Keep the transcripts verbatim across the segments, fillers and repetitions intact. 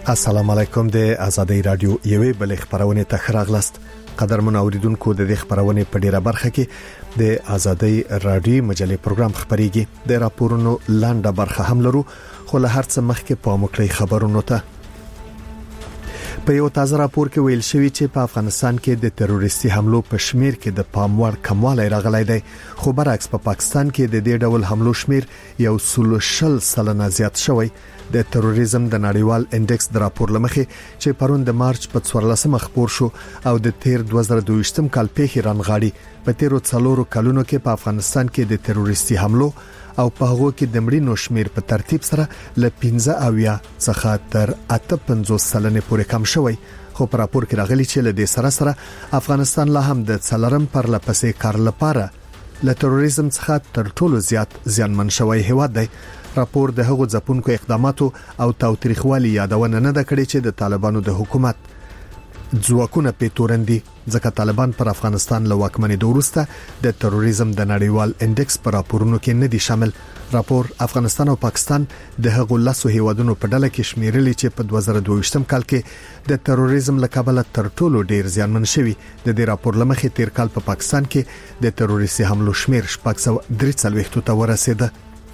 السلام علیکم د آزادۍ رادیو یوې بل خبرونه ته خراغلست قدرمن اوریدونکو د دې خبرونه په ډیره برخه کې د آزادۍ رادیو مجلې پروګرام خبريږي د راپورونو لاندې برخه هم لرو خو له هر څه مخکې په مکړی خبرونو ته په یو تازه راپور کې ویل شوی چې په افغانستان کې د تروریستي حملو په شمیر کې د پاموړ کموالی راغلی دی خو برعکس په پا پاکستان کې د دې ډول حملو شمیر یو سلوشل سلنه زیات شوی د تروریزم د نړیوال انډیکس د راپور لمخې چې پرون د مارچ په څوارلسمه خبر شو او د تیر دوه زره دوه ویشتم کال پیښې رانغاړي په تیرو څلورو کلونو کې په افغانستان کې د تروریستي حملو او په هغه کې د مړینو شمیر په ترتیب سره ل پنځه اویا څخه تر اته پنځوس سلنه پورې کم شوی خو په راپور کې راغلي چې له دې سره سره افغانستان لا هم د څلورم پر لپسې کار لپاره له تروریزم څخه تر ټولو زیات زیانمن شوی هیواد دی راپور د هغو ځپونکو اقداماتو او تاوتریخوالي یادونه نه ده کړې چې د طالبانو د حکومت ځواکونه په تورندي ځکه طالبان پر افغانستان له واکمنۍ وروسته د تروریزم د نړیوال انډیکس پر راپورونو کې نه دي شامل راپور افغانستان او پاکستان د هغو لاسو هیوادونو په ډله کې شمیرلي چې په دوه زره دوه ویشتم کال کې د تروریزم له کبله تر ټولو ډیر زیانمن شوی د دې راپور لمخې تیر کال په پا پاکستان کې د تروریستي حملو شمیر شپږ سوه درې څلوېښت ته ورسېده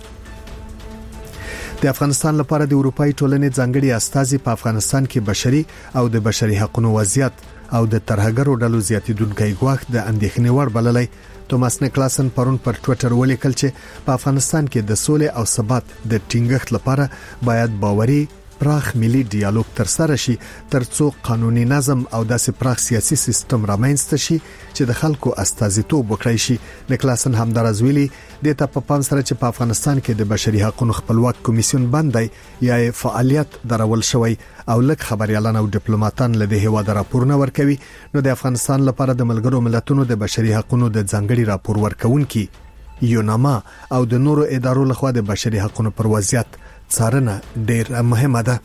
د افغانستان لپاره د اروپאי ټولنې ځانګړي استازي په افغانستان کې بشري او د بشري حقوقو وضعیت او د ترهګرو ډلو زیاتیدونکو غواخ د اندېښنې وړ بللای توماس نیکلاسن پرون پر ټوئیټر ولیکل چې په افغانستان کې د سولې او ثبات د ټینګښت لپاره باید باوري پراخ ملي ډیالوګ تر سره شي ترڅو قانوني نظم او داسې پراخ سیاسي سیستم رامنځته شي چې د خلکو استازیتوب وکړي شي نیکلاسن هم درازویلي د ته په پام سره چې په افغانستان کې د بشري حقوقو خپلواک کمیسیون باندې یا فعالیت درول شوی او لک خبريالان او ډیپلوماټان له دې هوا د راپورونه ورکوي نو د افغانستان لپاره د ملګرو ملتونو د بشري حقوقو د ځانګړي راپور ورکونکي یوناما او د نورو ادارو لخوا د بشري حقوقو پر وضعیت څارنه ډیر مهمه ده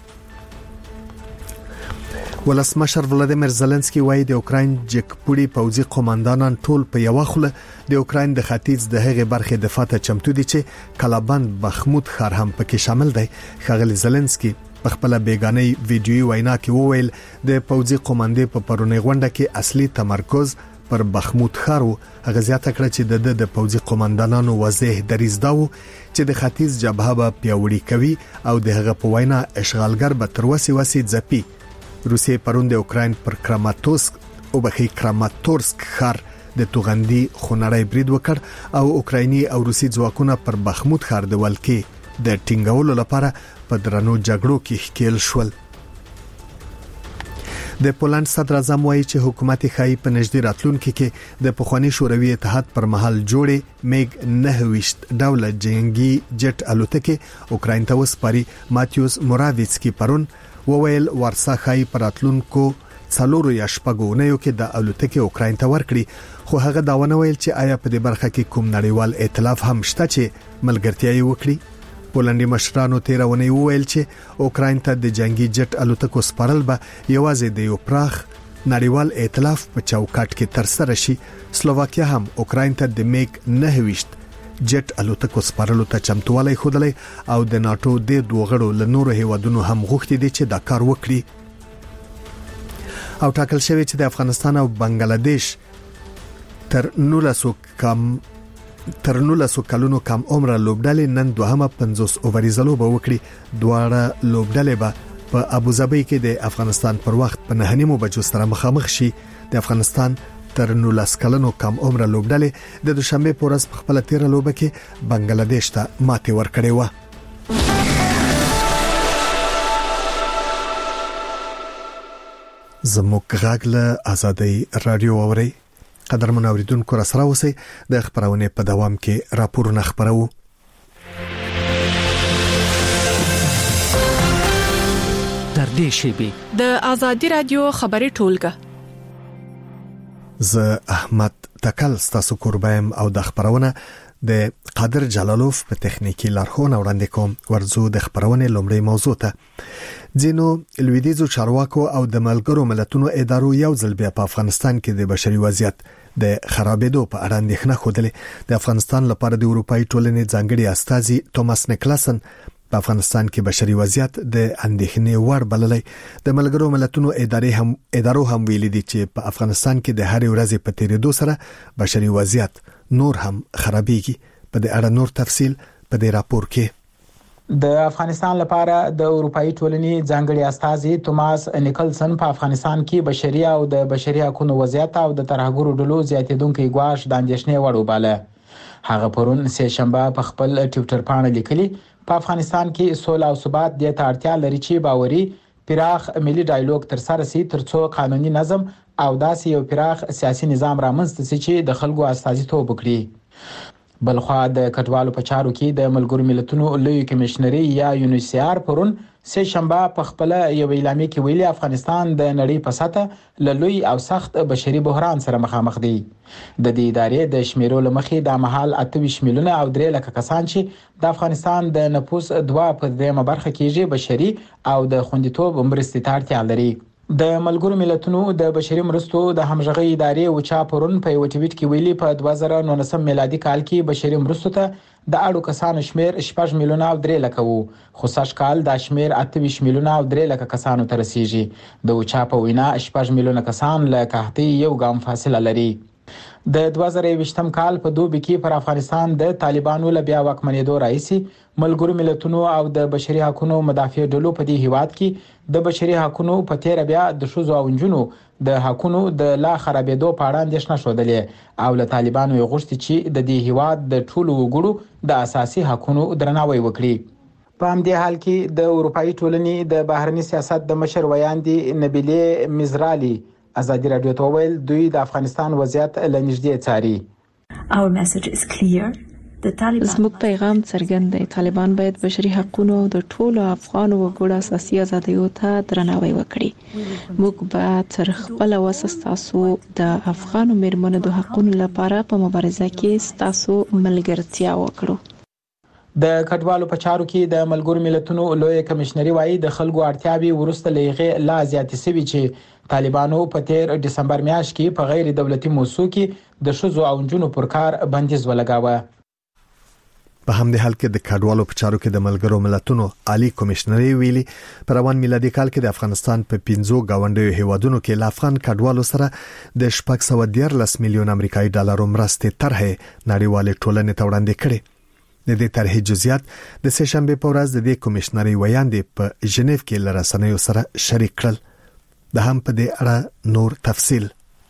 ولسمشر ولادیمیر زيلنسکي وايي د اوکرين جګپوړي پوځي قوماندانان ټول په یو خله د اوکرين د ختیځ د هغه برخې دفاع ته چمتو دي چې کلابند بخمود خار هم پکې شامل دی خغلی زيلنسکي په خپل بیگانه ویډیو وینا کې وویل د پوځي قوماندې په پرونی غونډه کې اصلي تمرکز پر بخمود خارو هغه زیاته کړ چې د د پوځي قوماندانانو واضح دریځ داو چې د ختیځ جبهه به پیاوړی کوي او د هغه په وینا اشغالګر به تر وسی وسی ځپي روسیې پرون د اوکرين پر کراماتوسک او بخي کراماتورسک خار د توغندي خونړی برید وکړ او اوکرایني او روسي ځواکونه پر بخمود خار د ولکې د ټینګولو لپاره په درنو جګړو کې ښکیل شول د پولند صدر اعظم وایي چې حکومت خای په نږدې راتلونکي کې د پخوانی شوروي اتحاد پر مهال جوړې میګ نه وشت ډول جنگي جټ الوتکې اوکراین ته وسپاري ماتیوس موراویڅکی پرون وویل ورسا خای پر راتلونکو څلورو یا شپږو نه یو کې د الوتکې اوکراین ته ورکړي خو هغه دا ونه ویل چې آیا په دې برخه کې کوم نړیوال ائتلاف هم شته چې ملګرتیا یې وکړي پولندي مشرانو تیرونه ویل چې اوکراین ته د جنگي جټ الوتکو سپارل به یوازې د یو پراخ نړیوال ائتلاف په چوکاټ کې تر سره شي سلوواکیا هم اوکراین ته د میګ نه وشت جټ الوتکو سپارلو ته چمتووالی خوده او د ناتو د دوغړو له نورو هیوادونو هم غوښتي دي چې دا کار وکړي او ټاکل شوی چې د افغانستان او بنگلاديش تر نولسو کم تر نولسو کلونو کم عمره لوبډلې نن دوهمه پنځوس اووري زلوبه وکړي دواړه لوبډلې به په ابوظبي کې د افغانستان پر وخت په نهنیمو بجو سره مخامخ شي د افغانستان تر نولس کلونو کم عمره لوبډلې د دوشنبه په ورځ په خپل تیر لوبه کې بنگلاديش ته ماتې ورکړې و زموږ غږ له آزادۍ رادیو اوري قدرمن اوریدونکو را سره اوسئ د خبرونه په دوام کې راپورونه خبرو در دې شیبي د آزادۍ رادیو خبري ټولګه ز احمد تکل ستاسو قربایم او د خبرونه د قادر جلالوف په تخنیکی لارښوونه وړاندې کوم ورزو د خبرونه لومړی موضوع ته ځینو لویدیزو چارواکو او د ملګرو ملتونو ادارو یو ځل بیا په افغانستان کې د بشري وضعیت د خرابېدو په اړه اندېښنه خوده. د افغانستان لپاره د اروپאי ټولنې ځانګړي استازي توماس نیکلاسن په افغانستان کې بشري وضعیت د اندېښنې وړ بللې. د ملګرو ملتونو ادارې هم ادارو هم ویلي دي چې په افغانستان کې د هر ورځې په تیریدو سره بشري وضعیت نور هم خرابېږي. په دې اړه نور تفصیل په دې راپور کې. د افغانستان لپاره د اروپאי ټولنې ځانګړي استازي توماس نیکلسن په افغانستان کې بشري او د بشري حقوقو وضعیت او د ترهګرو ډلو زیاتېدونکو ګواښ د اندېښنې وړ وباله. هغه پرون سه شنبه په خپل ټوئیټر باندې لیکلي په افغانستان کې سوله او ثبات د اړتیا لري چې باوري پراخ ملي ډایالوګ تر سره سي ترڅو قانوني نظم او داسې یو پراخ سیاسي نظام رامنځته شي چې د خلکو استازیتوب وکړي. بلخوا د کډوالو په چارو کې د ملګرو ملتونو لوی کمشنري یا یونیسیار پرون سه شنبه په خپل یو اعلامیه کې ویلي افغانستان د نړۍ په سطح له لوی او سخت بشري بحران سره مخامخ دی. د دې ادارې د شمیرو لمخې د محل اته ویشت میلیونه او درې لک کسان چې د افغانستان د نفوس دوه په دریمه برخه کې بشري او د خوندیتوب مرستې ته اړتیا لري. د ملګرو ملتونو د بشري مرستو د همغږي ادارې وچا پرون په یو ټویټ کې ویلي په دوه زره نولس میلادي کال کې بشري مرستو ته د اړو کسانو شمیر شپږ میلیونه او درې لک وو، خو سږ کال د شمیر اته ویشت میلیونه او درې لک کسانو ته رسیږي. د وچا په وینا شپږ میلیونه کسان له قحطۍ یو ګام فاصله لري. د دوه زره یوویشتم کال په دوبي کې پر افغانستان د طالبانو له بیا واکمنېدو راځي ملګرو ملتونو او د بشري حقوقو مدافع ډلو په دې هیواد کې د بشري حقوقو په تیر بیا د شوزو او انجونو د حقوقو د لا خرابېدو په اړه اندېښنه شودلې او له طالبانو غوښتي چې د دې هیواد د ټولو وګړو د اساسي حقوقو درناوی وکړي. په همدې حال کې د اروپאי ټولنې د بهرني سیاست د مشر ویاندې نبیلې مزرالی ازادي رادیو ته ویل دوی د افغانستان وضعیت لنږدې څاري. Our message is clear. زموږ پیغام څرګند دی. طالبان باید بشري حقوقو او د ټولو افغان وګړو اساسي ازادیو ته درناوی وکړي. موږ به تر خپل وسه ستاسو د افغان مېرمنو د حقوقو لپاره په مبارزه کې ستاسو ملګرتیا وکړو. د کډوالو په چارو کې د ملګرو ملتونو لوی کمشنري وایي د خلکو اړتیاوي ورسته لېغه لا زیاتې سوي چې طالبانو په تیر دسمبر میاشت کې په غیر دولتي موسسو کې د شوزو او انجونو پر کار بندیز ولګاوه. په همدې حال کې د کډوالو په چارو کې د ملګرو ملتونو عالی کمشنري ویلي پر روان میلادي کال کې د افغانستان په پنځو گاونډیو هیوادونو کې ل افغان کډوالو سره د شپږ سوه دیارلس میلیون امریکایي ډالرو مرستې طرحه نړیوالې ټولنې ته وړاندې کړې. د دې طرحې جزئیات د سه شنبه په ورځ د دې کمشنري ویاندې په ژنیو کې لرسنیو سره شریک کړل. د هم په دې اړه نور تفصیل.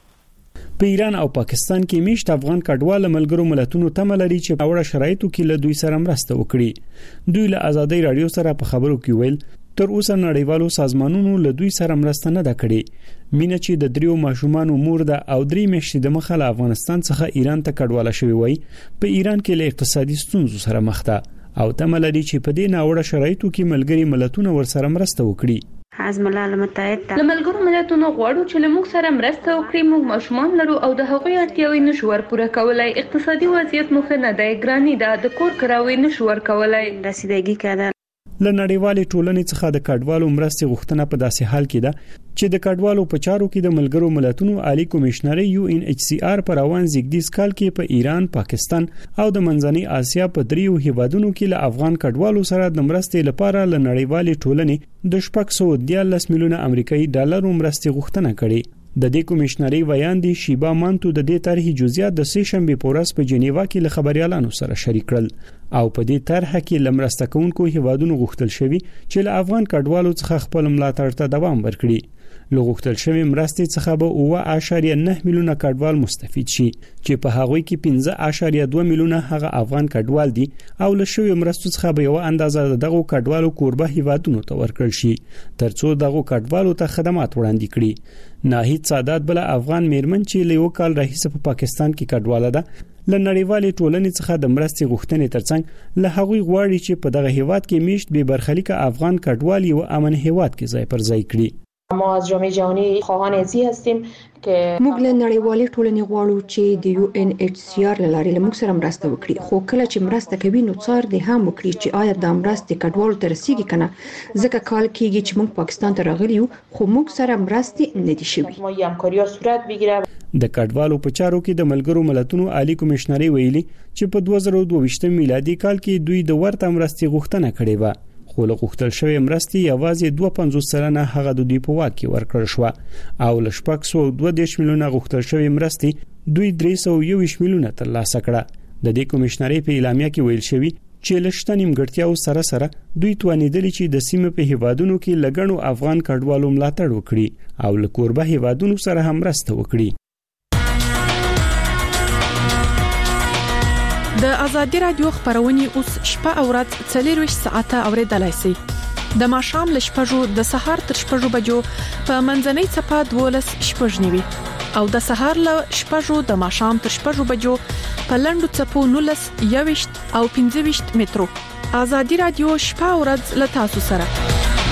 په ایران او پاکستان کې میشت افغان کډوال ملګرو ملتونو تمه لري چې په وړه شرایطو کې له دوی سره مرسته وکړي. دوی له ازادي رادیو سره په خبرو کې ویل تر اوسه نړیوالو سازمانونو له دوی سره مرسته نه ده کړې. مینه چې د دریو ماشومان مور ده او درې میاشتې د مخه له افغانستان څخه ایران ته کډواله شوی وای په ایران کې له اقتصادي ستونزو سره مخ ده او تمه لري چې په دې ناوړه شرایطو کې ملګري ملتونه ورسره مرسته وکړي. از ملل متحد له ملګرو ملتونو غواړو چې له موږ سره مرسته وکړي. موږ ماشومان لرو او د هغوی اړتیاوې نشو ورپوره کولای. اقتصادي وضعیت مو ښه نه دی، ګراني ده، د کور کراوي نشو ورکولای. رسیدګي کړه. له نړیوالې ټولنې څخه د کډوالو مرستې غوښتنه په داسې حال کې ده چې د کډوالو په چارو کې د ملګرو ملتونو عالی کمشنري یو ان ایچ سی آر پر روان زیږدیز کال کې په ایران، پاکستان او د منځنۍ اسیا په دریو هیوادونو کې له افغان کډوالو سره د مرستې لپاره له نړیوالې ټولنې د شپږ سوه دیارلس میلیونه امریکایي ډالرو مرستې غوښتنه کړې. د دې کمشنري ویاندې شیبا مانتو د دې طرحې جزئیات د سه شنبه په ورځ په جنیوا کې له خبريالانو سره شریک کړل او په دې طرحه کې لمرسته کوونکو هیوادونو غوښتل شوی چې له افغان کډوالو څخه خپل ملاتړ ته دوام ورکړي. له غوښتل شوی مرستې څخه به اوه اعشاریه نه میلیونه کډوال مستفید شي چې په هغوی کې پنځه اعشاریه دوه میلیونه هغه افغان کډوال دي او له شوی مرستو څخه به یو اندازه دغه کډوالو کوربه هیوادونو ته ورکړل شي ترڅو دغه کډوالو ته خدمات وړاندې کړي. ناهید سادات بل افغان میرمن چې له یو کال راهیسه په پاکستان کې کډواله ده له نړیوالې ټولنې څخه د مرستې غوښتنې ترڅنګ له هغوی غواړي چې په دغه هیواد کې میشت به برخلیک افغان کډوال یو امن هیواد کې ځای پر ځای کړي. ما از جامعه جهانی خواهان ازی هستیم که موږ له نړیوالې ټولنې غواړو چې د یو ان ایچ سی آر لارې له موږ سره مرسته وکړي، خو کله چې مرسته کوي نو څار دې هم وکړي چې آیا د مرستې کډوالو ته رسیږي کنه، ځکه کال کېږي چې موږ پاکستان ته راغلي یو خو موږ سره مرستې نه دي شوي. ما همکاري صورت بگیره. د کډوالو په چارو کې د ملګرو ملتونو عالی کمشنري ویلي چې په دوه زره دوه ویشت میلادي کال کې دوی د ورته مرستې غوښتنه کړې و خو له غوښتل شوی مرستې یوازې دوه پنځوس سلنه هغه د دوی په واک کې ورکړل شو او له شپږ سوه دوه دېرش میلیونه غوښتل شوی مرستې دوی درې سوه یو ویشت میلیونه ترلاسه کړه د دې کمیشنرۍ په اعلامیه کې ویل شوی چې لشته نیمګړتیاو سره سره دوی توانیدلی چې د سیمې په هیوادونو کې لګڼو افغان کډوالو ملاتړ وکړي او له کوربه هیوادونو سره هم مرسته وکړي. د ازادي رادیو خبرونه اوس شپه او ورځ څلور ساعته اوریدلای شئ. د ماښام ل شپږو د سهار تر شپږو بجو په منځنۍ چپه دولس شپږ نیوي او د سهار ل شپږو د ماښام تر شپږو بجو په لندو چپو نولس یويشت او پنځه ویشت مترو. ازادي رادیو شپه او ورځ ل تاسو سره.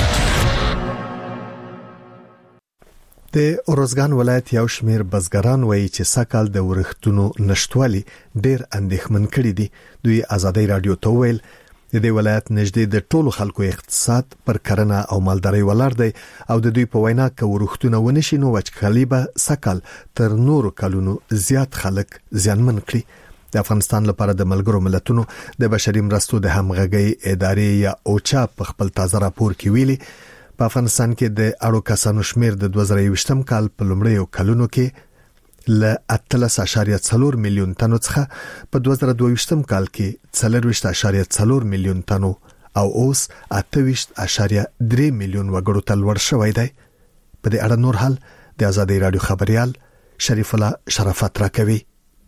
د اورزګان ولایت یو شمیر بزګران وایي چې سکهال د ورښتونو نشټوالي ډېر اندېښمن کړي دي. دوی ازادي رادیو ته ویل د دې ولایت نږدې د ټولو خلکو اقتصاد پر کرنه او مالداري ولاړ دی او د دوی په وینا کې ورښتونه ونشي نو وچکالي به سکهال تر نورو کلونو زیات خلک زیانمن کړي. د افغانستان لپاره د ملګرو ملتونو د بشري مرستو د همغږي ادارې یا اوچا په خپل تازه راپور کې ویلي په افغانستان کې د اړو کسانو شمیر د دوه زره یوویشتم کال په لومړیو کلونو کې ل اتلس اعشاریه څلور میلیون تنو څخه په دوه زره دوه ویشتم کال کې څلور ویشت اعشاریه څلور میلیون تنو او اوس اته ویشت اعشاریه درې میلیون وګړو ته لوړ شوی دی. په دې اړه نور حال د ازادي رادیو خبريال شریف الله شرافت راکوي.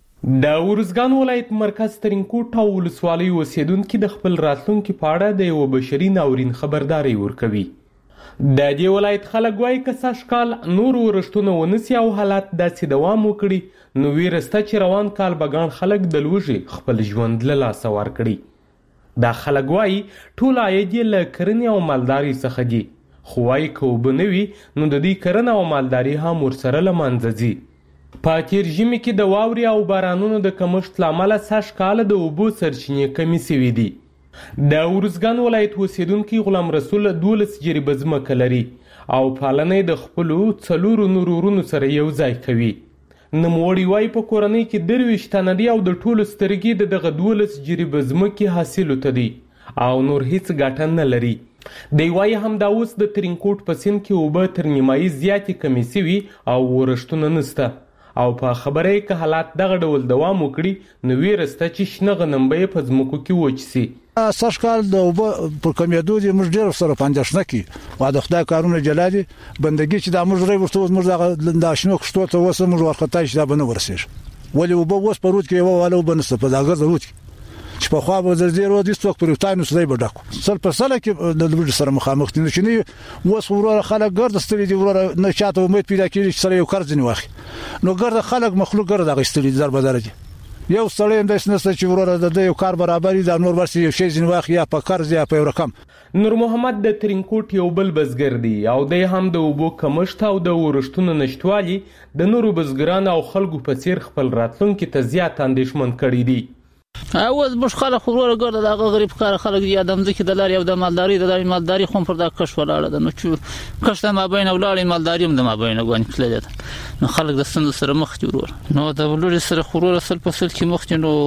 د ورزګان ولایت مرکز ترینکوټ او ولسوالۍ اوسیدونکو د خپل راتلونکو په اړه د یو بشري ناورین خبرداري ورکوي. د دې ولایت خلک وايي که سږکال نور ورښتونه ونسي او حالات داسې دوام وکړي نو ویرسته چې روان کال به ګڼ خلک د لوږې خپل ژوند له لاسه ورکړي. دا خلک وايي ټول عاید یې له کرنې او مالدارۍ څخه دي خو وايي که اوبه نه وي نو د دوی کرنه او مالداري هم ورسره له منځه ځي. په تیر ژمي کې د واورې او بارانونو د کمښت له امله سږکال د اوبو سرچینې کمې سوي دي. د ورزګان ولایت اوسیدونکي غلام رسول دولس جریبه ځمکه لري او پالنه د خپلو څلورو نورو ورونو سره یو ځای کوي. نوموړي وايي په کورنۍ کې درویشت تنه دي او د ټولو سترګې د دغه دولس جریبه ځمکې حاصل ته دي او نور هیڅ ګټه نه لري. دی وايي هم دا اوس د ترینکوټ په سیند کې اوبه تر نیمایي زیاتې کمې سوي او ورښتونه نسته او په خبره کې که حالات دغه ډول دوام وکړي نو ویرسته چې شنه غنم به په ځمکو کې وچ سي. سږکال د اوبه پر کمیدو دي موږ ډېر سره پاندښنه کی او د خدای کارونه جلادي بندګي چې د موږ ری ورته موږ د شنو کښتو ته وسه موږ ورخته چې دا بنه ورسېږي ولی اوبه وس پروت کې یو والو بنسته په داګه ضرورت چې په خوا به د زیرو د ستوک پر تاینو سره به ډکو سل پر سل کې د لوړ سره مخامخ دي چې نه وس وروره خلک ګرد ستړي دي وروره نه چاته امید پیدا کړي چې سره یو قرض نه واخلي نو ګرد خلک مخلوق ګرد غستړي در بدر دي یو سړی هم د سنسته چې وروره د یو کار برابرۍ د نور ورسې یو شی ځین واخ یا په قرض یا په رقم. نور محمد د ترینکوټ یو بل بزګر دی او د هم د اوبو کمښت او د ورښتونو نشټوالي د نورو بزګرانو او خلکو په څیر خپل راتلونکي ته زیات اندېښمن کړي دي. اوس مش خلک وروره ګرځي دا غریب کار خلک دی ادم ځکه د لاري او د مالداري د مالداري خو پر دا کښ ولاړه ده نو چې کښ ما بین ولاړې مالداري هم د ما بین غوښن کړل نو خلک د سند سره مخ دي وروره نو د ولوري سره وروره سل په سل کې مخ دي نو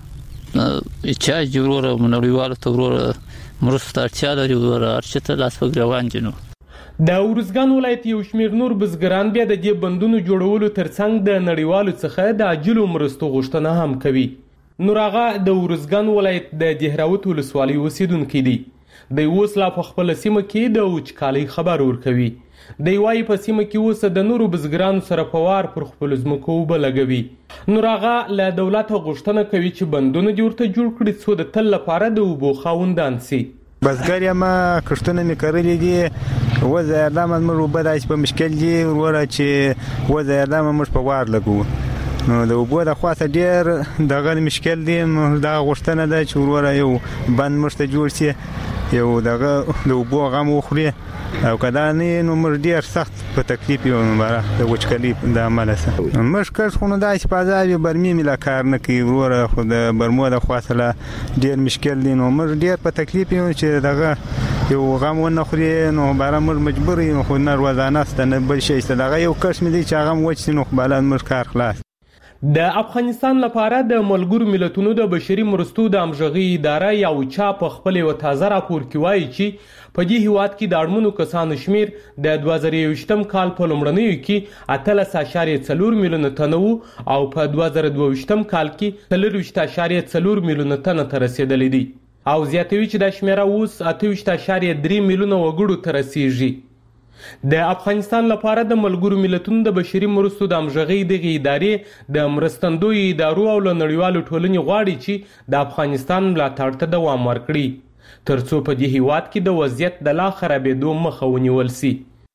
چې وروره منوریواله ته وروره مرسته اړتیا لري وروره ارچته لاس په روان دي. نو د ورزګان ولایت یو شمیر نور بزګران بیا د دې بندونو جوړولو ترڅنګ د نړیوالو څخه د عاجلو مرستو غوښتنه هم کوي. نور هغه د ورزګان ولایت د دهراوت ولسوالۍ اوسیدونکي دي. د اوس لا په خپل سیمه کې د وچکالۍ خبر ورکوي. د وايي په سیمه کې اوس د نورو بزګرانو سره په وار پر خپل ځمکو وبلګوي. نور هغه له دولت غوښتنه کوي چې بندونه جوړته جوړ کړي څو د تل لپاره د اوبو خاوندان سي. بزګر یم کښتونه مې کرلې دي وځه اعلان موږ وبدای په مشکل دي وروره چې وځه اعلان موږ په وار لګو نو د اوبو د خواته ډېر دغه مشکل دی دا غوښتنه ده چې وروره یو بند موږ ته جوړ سي یو دغه د اوبو غم وخوري او کدا نه نو موږ ډېر سخت په تکلیف یو مبارک د وچکالۍ د عمله سره موږ کښ خو نو داسې په عذاب برمي مې لا کار نه کوي وروره خو د برمو د خواته لا ډېر مشکل دی نو موږ ډېر په تکلیف یو چې دغه یو غم ونه خوري نو باره موږ مجبور یو خو نه روزانه ست نه بل شي ست دغه یو کښ مې دی چې هغه وچ نو بالا موږ کار خلاص. د افغانستان لپاره د ملګرو ملتونو د بشري مرستو د همغږۍ اداره یو چا په خپل یو تازه راپور کې وایي چې په دې هیواد کې د اړمنو کسانو شمیر د دوه زره یوویشتم کال په لومړنیو کې اتلس اعشاریه څلور میلیونه تنه وو او په دوه زره دوه ویشتم کال کې څلرویشت اعشاریه څلور میلیونه تنه ته رسیدلی دی او زیاتوي چې د شمیره اوس اته ویشت اعشاریه درې میلیونه وګړو ته رسیږي. د افغانستان لپاره د ملګرو ملتونو د بشري مرستو د همغږۍ دغې ادارې د مرستندویو ادارو او له نړیوالو ټولنې غواړي چې د افغانستان ملاتړ ته دوام ورکړي ترڅو په دې هیواد کې د وضعیت د لا خرابېدو مخه ونیول شي.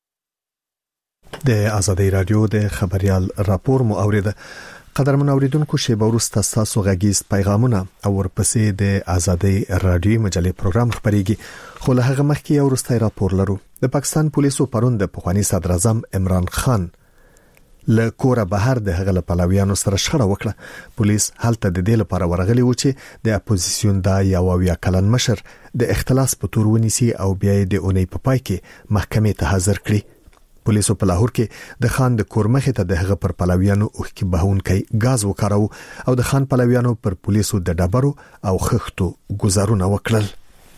د ازادي رادیو د خبريال راپور مو اوریده. قدرمن اوریدونکو شیبه وروسته تاسو غږیز پیغامونه او ورپسې د ازادي رادیو مجلې پروګرام خبريږي خو له هغه مخکې یو وروستی راپور لرو. د پاکستان پولیسو پرون د پخوانی صدر اعظم عمران خان له کوره بهر د هغه پلویانو سره شخړه وکړه. پولیس هلته د دې لپاره ورغلي و چې د اپوزیسیون د یو اویا کلن مشر د اختلاس په تور ونیسي او بیا د اونۍ په پای کې محکمې ته حاضر کړي. پولیسو په لاهور کې د خان د کور مخې ته د هغه پر پلویانو اوښکې بهونکي غاز وکاراو او د خان پلویانو پر پولیسو د ډبرو او خښتو گزارونه وکړل.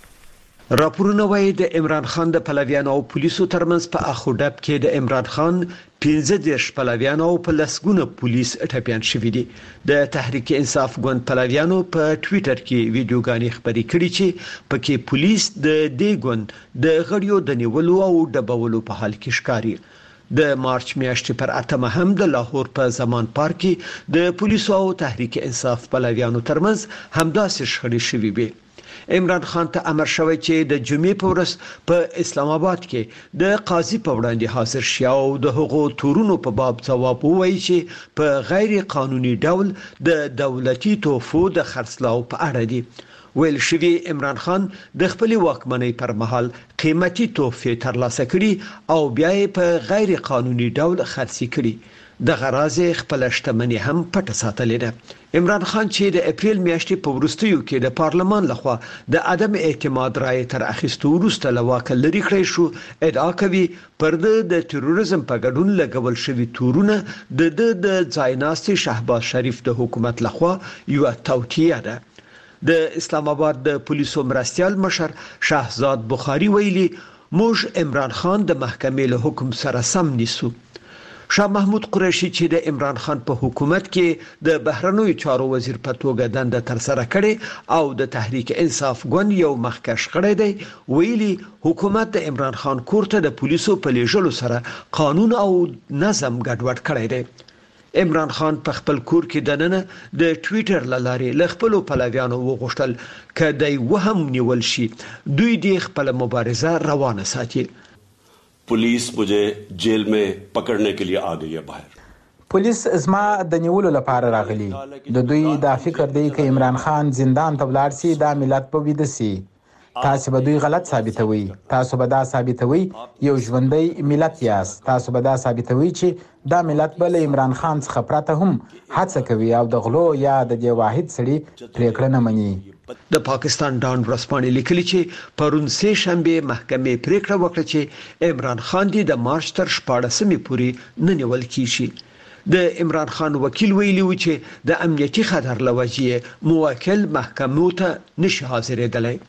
راپورونه وايي د عمران خان د پلویانو او پولیسو ترمنځ په اخوډب کې د عمران خان پنځه دیرش پلویانو او په لسګونه پولیس ټپيان شوي دي. د تحریک انصاف ګوند پلویانو په ټوئیټر کې ویډیوګانې خبرې کړې چې پکې پولیس د دې ګوند د غړیو د نیولو او ډبولو په حال کې ښکاري. د مارچ میاشتې پر اتمه هم د لاهور په زمان پارک کې د پولیسو او تحریک انصاف پلویانو ترمنځ همداسې شخړې شوي وي. عمران خان ته امر شوی چې د جمعې په ورځ په اسلام آباد کې د قاضي په وړاندې حاضر شي او د حقوقو تورونو په باب ځواب ووایي چې په غیر قانوني ډول د دولتي توفو د خرڅلاو په اړه دي. ویل شوی عمران خان د خپل واکمنۍ پر مهال قیمتي توفې ترلاسه کړي او بیا یې په غیر قانوني ډول خرڅ کړي. د غراض خپل شتمنۍ هم پټه ساتلې ده. عمران خان چې د اپریل میاشتې په وروستیو کې د پارلمان لخوا د عدم اعتماد رائے تر اخیستو وروسته له واک لري کړی شو، ادعا کوي پر د تروریزم په ګډون لګول شوی تورونه د د ځایناستي شهباز شریف د حکومت لخوا یو توطیه ده. د اسلام آباد د پولیسو مرستیال مشر شهزاد بخاری ویلي موږ عمران خان د محکمې له حکم سره سم نیسو. شاه محمود قریشي چې د عمران خان په حکومت کې د بهرنیو چارو وزیر په توګه دنده تر سره کړې او د تحریک انصاف ګوند یو مخکښ کړی دی، ویلي حکومت د عمران خان کور ته د پولیسو په لیږلو سره قانون او نظم ګډوډ کړی دی. عمران خان په خپل کور کې دننه د ټوئیټر لارې له خپل پلویانو وغوښتل کدی وهم نیول شي دوی د خپل مبارزه روانه ساتي. Police मुझे jail में पकड़ने के लिए आ गई है बाहर. پولیس زما د نیولو لپاره راغلي. د دوی دا فکر دی چې عمران خان زندان ته ولاړ سي دا ملت په ویده سي. تاسو به دوی غلط ثابتوي. تاسو به دا ثابتوي یو ژوندۍ ملت یاست. تاسو به دا ثابتوي چې دا ملت بل عمران خان څخه پرته هم هڅه کوي او د غلو یا د دې واحد سړي پریکړه نه مني. د پاکستان ډان ورسپانې لیکلي چې پرون سه شنبه محکمې پریکړه وکړه چې عمران خان دی د مارچ تر شپاړسمې پورې نه نیول کیږي. د عمران خان وکیل ویلي و چې د امنیتي خطر لوجې موکل محکمو ته نشي حاضرېدلی.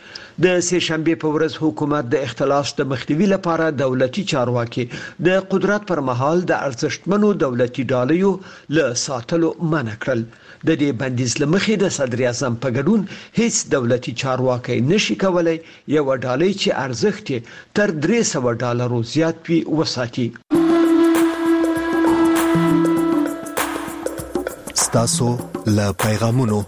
د سه شنبه په ورځ حکومت د اختلاس د مخنیوي لپاره دولتي چارواکي د قدرت پر مهال د ارزښتمنو دولتي ډالیو له ساتلو منع کړل. د دې بندیز لمخې د صدر اعظم په ګډون هیڅ دولتي چارواکي نشي کولای یو ډالۍ چې ارزښت تر درې سوه ډالرو زیات وي وساتي. ستاسو له پیغامونو.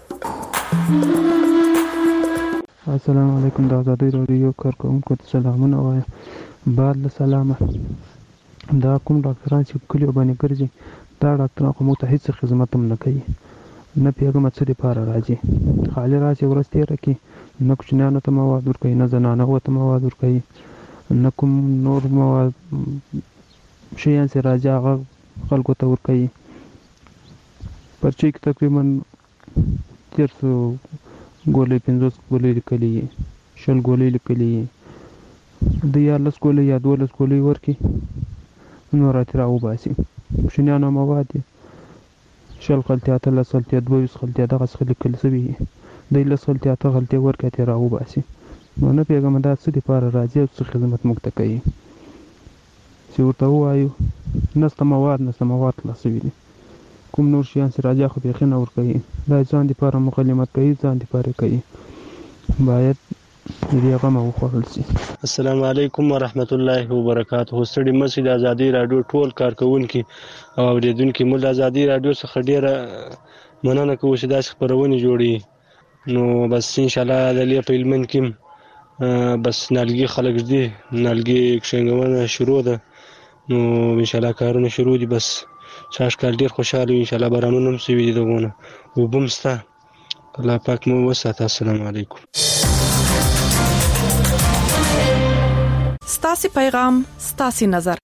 السلام علیکم. د ازادي رادیو کارکونکو ته سلامونه وایم. بعد له سلامه دا کوم ډاکټران چې کلیو باندې ګرځي دا ډاکټران خو موږ ته هیڅ خدمت هم نه کوي، نه پیغام څه لپاره راځي. خالي راځي ورځ تیره کې نه کوچنیانو ته مواد ورکوي، نه زنانو ته مواد ورکوي، نه کوم نور مواد شیان چې راځي هغه خلکو ته ورکوي. پرچې کې تقریبا تیر سو ګولې پنځوس ګولې لیکلي، شل ګولې لیکلي، د یارلس ګولې یا دولس ګولې ورکي نو راتې راوباسي. کوچنیانو مواد شل غلطي اته لس غلطي دوه ویس غلطي دغه څه لیکل شوی دی لس غلطي اته غلطي ورکړي راو باسي نو نه پیغام دا څه لپاره راځي او څه خدمت موږ ته کوي چې ورته وایو نسته مواد نسته مواد خلاصوي دي کوم نور شیان سره راځي خو به خنه ور کوي دا ځان لپاره مکالمت کوي ځان لپاره کوي باید دې هغه مو خپل سي. السلام علیکم ورحمت الله وبرکاته. ستړي مسجد ازادي رادیو ټول کارکونکو او اوریدونکو مول ازادي رادیو څخه ډیره مننه کوم چې داسې خبرونه جوړي. نو بس ان شاء الله د لې په علم کې بس نالګي خلک دي نالګي څنګه شروع ده نو ان شاء الله کارونه شروع دي. بس شاش کال ډیر خوشاله ان شاء الله بارانونه هم سوي دي دغونه وبمستا الله پاک مو وساته. السلام علیکم. ستاسي پیغام ستاسي نظر.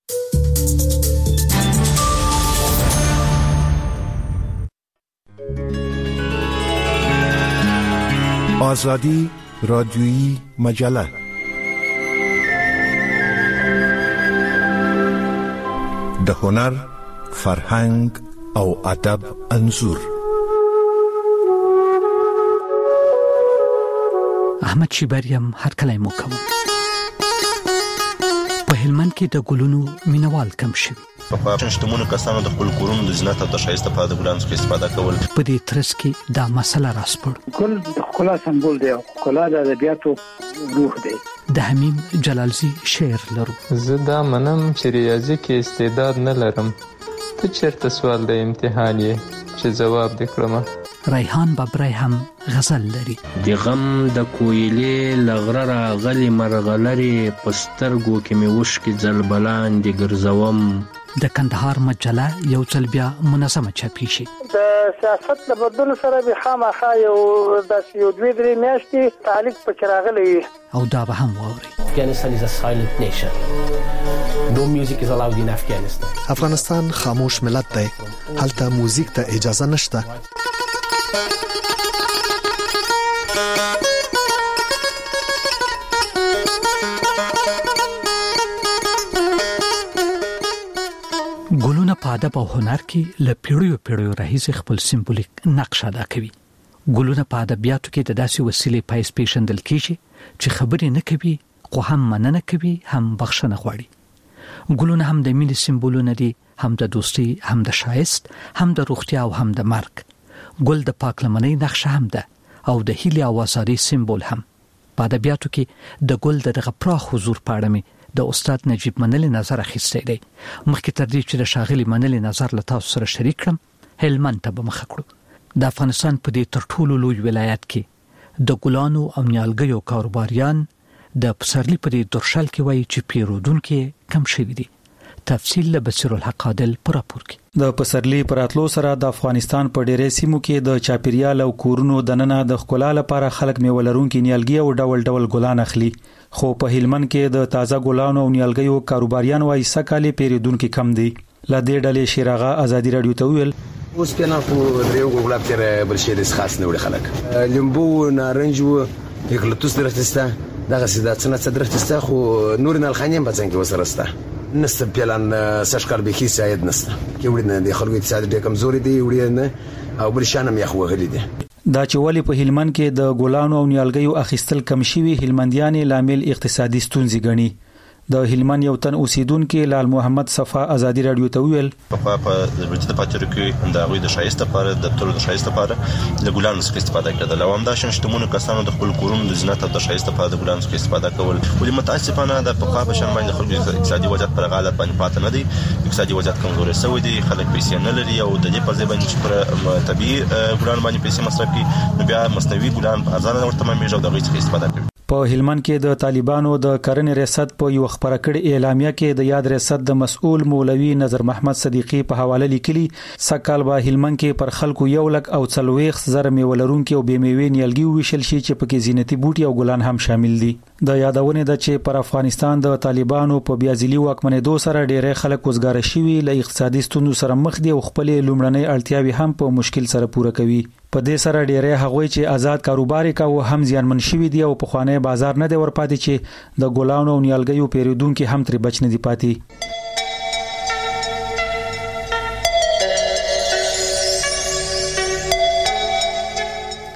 آزادی رادیویی مجله د هنر، فرهنګ او ادب انځور. احمد شیبریم هر کله مو کوم په هلمند کې د ګلونو مینوال کم شوی. په شتمنو کسانو د خپل کورونو د زینت او د ښایست په د ګلانو څخه استفاده کول په دې ترڅ کې دا مسله راسپړ. ګل د ښکلا سمبول دی او ښکلا د ادبیاتو روح دی. د حمیم جلالزی شعر لرو. زه دا منم چې ریاضي کې استعداد نه لرم، ته چیرته سوال د امتحان یې چې جواب دې کړم. ریحان بابرای هم غزل لري. د غم د کویلې لغره راغلی مرغلري پسترګو کې می وشکې ځلبلان دي ګرځوم. د کندهار مجله یو ځل بیا منظمه چاپی شي. د سیاست له بدلون سره به خامخا یو د یو دوی درې میاشتې تعلق پکې راغلی او دا به هم واوري. Afghanistan is a silent nation. No music is allowed in Afghanistan. افغانستان خاموش ملت دی. هلته موزیک ته اجازه نشته. ګلونه په ادب او هنر کې له پیړیو پیړیو راهیسې خپل سمبولیک نقش ادا کوي. ګلونه په ادبیاتو کې د داسې وسیلې پایس پیژندل کیږي چې خبرې نه کوي خو هم مننه کوي هم بخښنه غواړي. ګلونه هم د ملي سمبولونه دي، هم د دوستي، هم د شایست، هم د روغتیا او هم د مرګ. ګل د پاکلمنۍ نقشه هم ده او د هیلې او آزادۍ سمبول هم. په ادبیاتو کې د ګل دغه پراخ حضور په اړه د استاد نجیب منلی نظر اخیستی دی. مخکې تر دې چې د شاغلی منلی نظر له تاسو سره شریک کړم، هلمند ته به مخه کړو. د افغانستان په دې تر ټولو لوی ولایت کې د ګلانو او نیالګیو کاروباریان د پسرلی په دې درشل کې وایي چې پیرودونکو کم شوي دي. تفصیل له بصیر الحق عادل پر راپور کې. د پسرلی پراتلو سره د افغانستان په ډېرې سیمو کې د چاپیریال او کورونو دننه د ښکلا لپاره خلک میولرونکو نیالګي او ډول ډول ګلان اخلي. خو په هلمند کې د تازه ګلانو او نیالګیو کاروباریان وايي سکهاله پیریدونکو کم دي. لا دې ډلې شیراغه ازادي رادیو ته ویل اوس په نه خو ریو ګلاب تر بلشي د خاص نه وړي خلک لیمبو نارنج او یکلتوس درته دغه سیده څنګه درته خو نور نه الخانیم په څنګه وسرسته نست پلان سشکار به هیڅ عید نست کې وړي نه د خلکو اقتصاد ډېر کمزوري دی وړي نه او بل شانم یې خو غلي دي. دا چې ولی په هلمند کې د ګلانو او نیالګیو اخیستل کم شوي هلمندیان لامل اقتصادي ستونزې ګڼي. د هلمند یو تن اوسیدونکو لال محمد صفا ازادي رادیو ته ویل په په د ورته پاتره کې د غوي د شایسته لپاره د تر د شایسته لپاره د ګلانو څخه استفاده کړل او هم دا شنشتمونو کسانو د خپل کورونو د زینت او د شایسته لپاره د ګلانو څخه استفاده کول ولې متاسفانه د په خوا بشن باندې خلک اقتصادي وضعیت پر غالب باندې پاتې نه دي. اقتصادي وضعیت کمزوري شوی دی، خلک پیسې نه لري او د دې پر ځای باندې پر طبيعي ګلان باندې پیسې مصرف کوي نو بیا مصنوعي ګلان په ارزانه ورته باندې او د غوي څخه استفاده کوي. په هلمند کې د طالبانو د کرنې ریاست په یو خبره کړې اعلامیه کې د یاد ریاست د مسؤل مولوی نظر محمد صدیقی په حواله لیکلي سکهال به هلمند کې پر خلکو یو لک او څلويخ زر میولرونکو او بیمیوي نیالګي وشل شي چې پکې زینتي بوټي او ګلان هم شامل دي. د یادونه ده چې پر افغانستان د طالبانو په بیازلی واکمنېدو سره ډېر خلک وزګار شوي له اقتصادي ستونزو سره مخ دي او خپل لومړنۍ اړتیاوي هم په مشکل سره پوره کوي. په دې سره ډېر هغوی چې آزاد کاروبار کوي هم زیانمن شوي دي او په خوانه بازار نه دی ورپاتې چې د ګلانو او نیالګیو پیرودونکو هم تر بچ نه دي پاتې.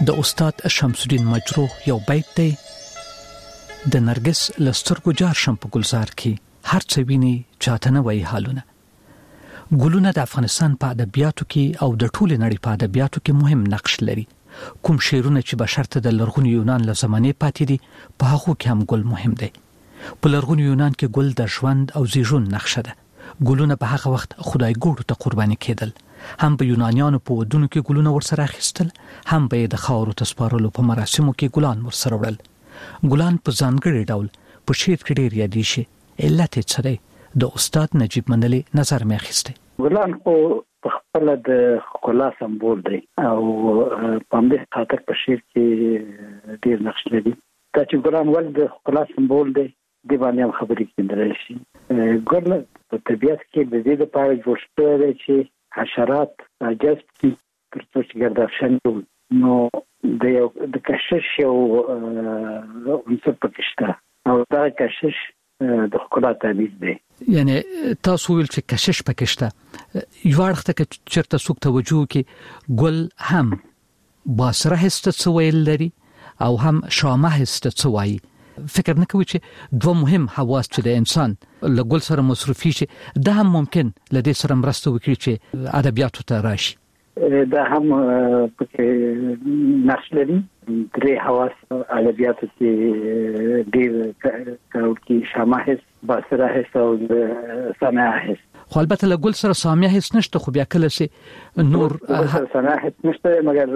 د استاد شمس الدین مجروح یو بیت دی: د نرګس لسترګو جار شم په گلزار کې هر څه ویني چاته نه وای حالونه. ګلونه د افغانستان په ادبیاتو کې او د ټولو نړۍ په ادبیاتو کې مهم نقش لري. کوم شعرونه چې بشر ته د لرغوني یونان له زمانې پاتې دي په هغه کې هم ګل مهم دی. په لرغوني یونان کې ګل د ژوند او زیږون نقشه ده. ګلونه په هغه وخت خدای ګورو ته قرباني کېدل. هم په یونانیانو په ودونو کې ګلونه ورسره اخیستل، هم به د خاورو تسپارلو په مراسمو کې ګلان ورسره وړل. ګلان په ځانګړي ډول په شعر کې ډېر یادې شي. علت یې څه دی؟ د استاد نجیب منلي نظر مې اخیسته. ګلان خو په خپل د ښکلا سمبول دی او په همدې خاطر په شعر کې ډېر نقش لري. دا چې ګلان ولې د ښکلا سمبول دی د باندې هم خبرې کېدلی شي. ګل په طبیعت کې د دې لپاره جوړ شوی دی چې حشرات جذب کړي تر څو چې ګردافشن وي. نو د یو د کشش یو عنصر پکې شته او دا کشش د ښکلا تعبیر دی. یعنی تاسو ویل چې کشش پکې شته. یو وخت کې چیرته څوک توجه کوي ګل هم باسره هسته څه ویل لري او هم شامه هسته څه وایي. فکر نه کوي چې دوه مهم حواس چې د انسان له ګل سره مصرفي شي دا هم ممکن له دې سره مرسته وکړي چې ادبیاتو ته راشي. دا هم پکې نقش لري. درې حواس ادبیاتو کې ډېر کارول کېږي: شامه حس، باسره حس او سامعه حس. خو البته له ګل سره سامعه حس نشته، خو بیا کله سي نور سامعه حس نشته، مګر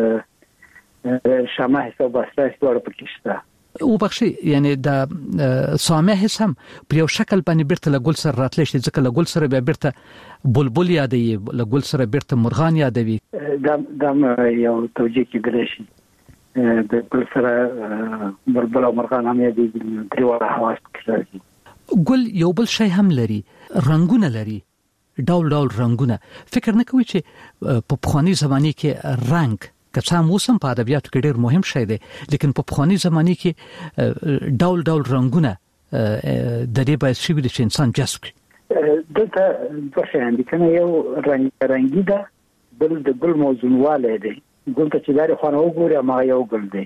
شامعه حس او باسره حس ډېر پکې شته. او بخشي یعنی د سامع حس هم په یو شکل باندې بیرته له ګل سره راتلی شي، ځکه له ګل سره بیا بیرته بلبل یادوي، له ګل سره بیرته مرغان یادوي. دا دا یو توجیه کېدلی شي. د ګل سره بلبل او مرغان هم یادېږي. درې واړه حواس پکې راځي. ګل یو بل شی هم لري، رنگونه لري، ډول ډول رنگونه. فکر نه کوي چې په پخواني زمانه کې رنگ که څه هم اوس هم په ادبیاتو کې ډېر مهم شی دی، لیکن په پخواني زمانه کې ډول ډول رنگونه د دې باعث شوي دي چې انسان جذب کړي. دلته دوه شیان دي، کنه یو رنګ رنګي ده، بل د ګل موزونوالی دی. ګل ته چې لارې خواته وګوري هماغه یو ګل دی.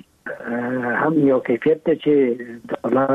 هم یو کیفیت دی چې د الله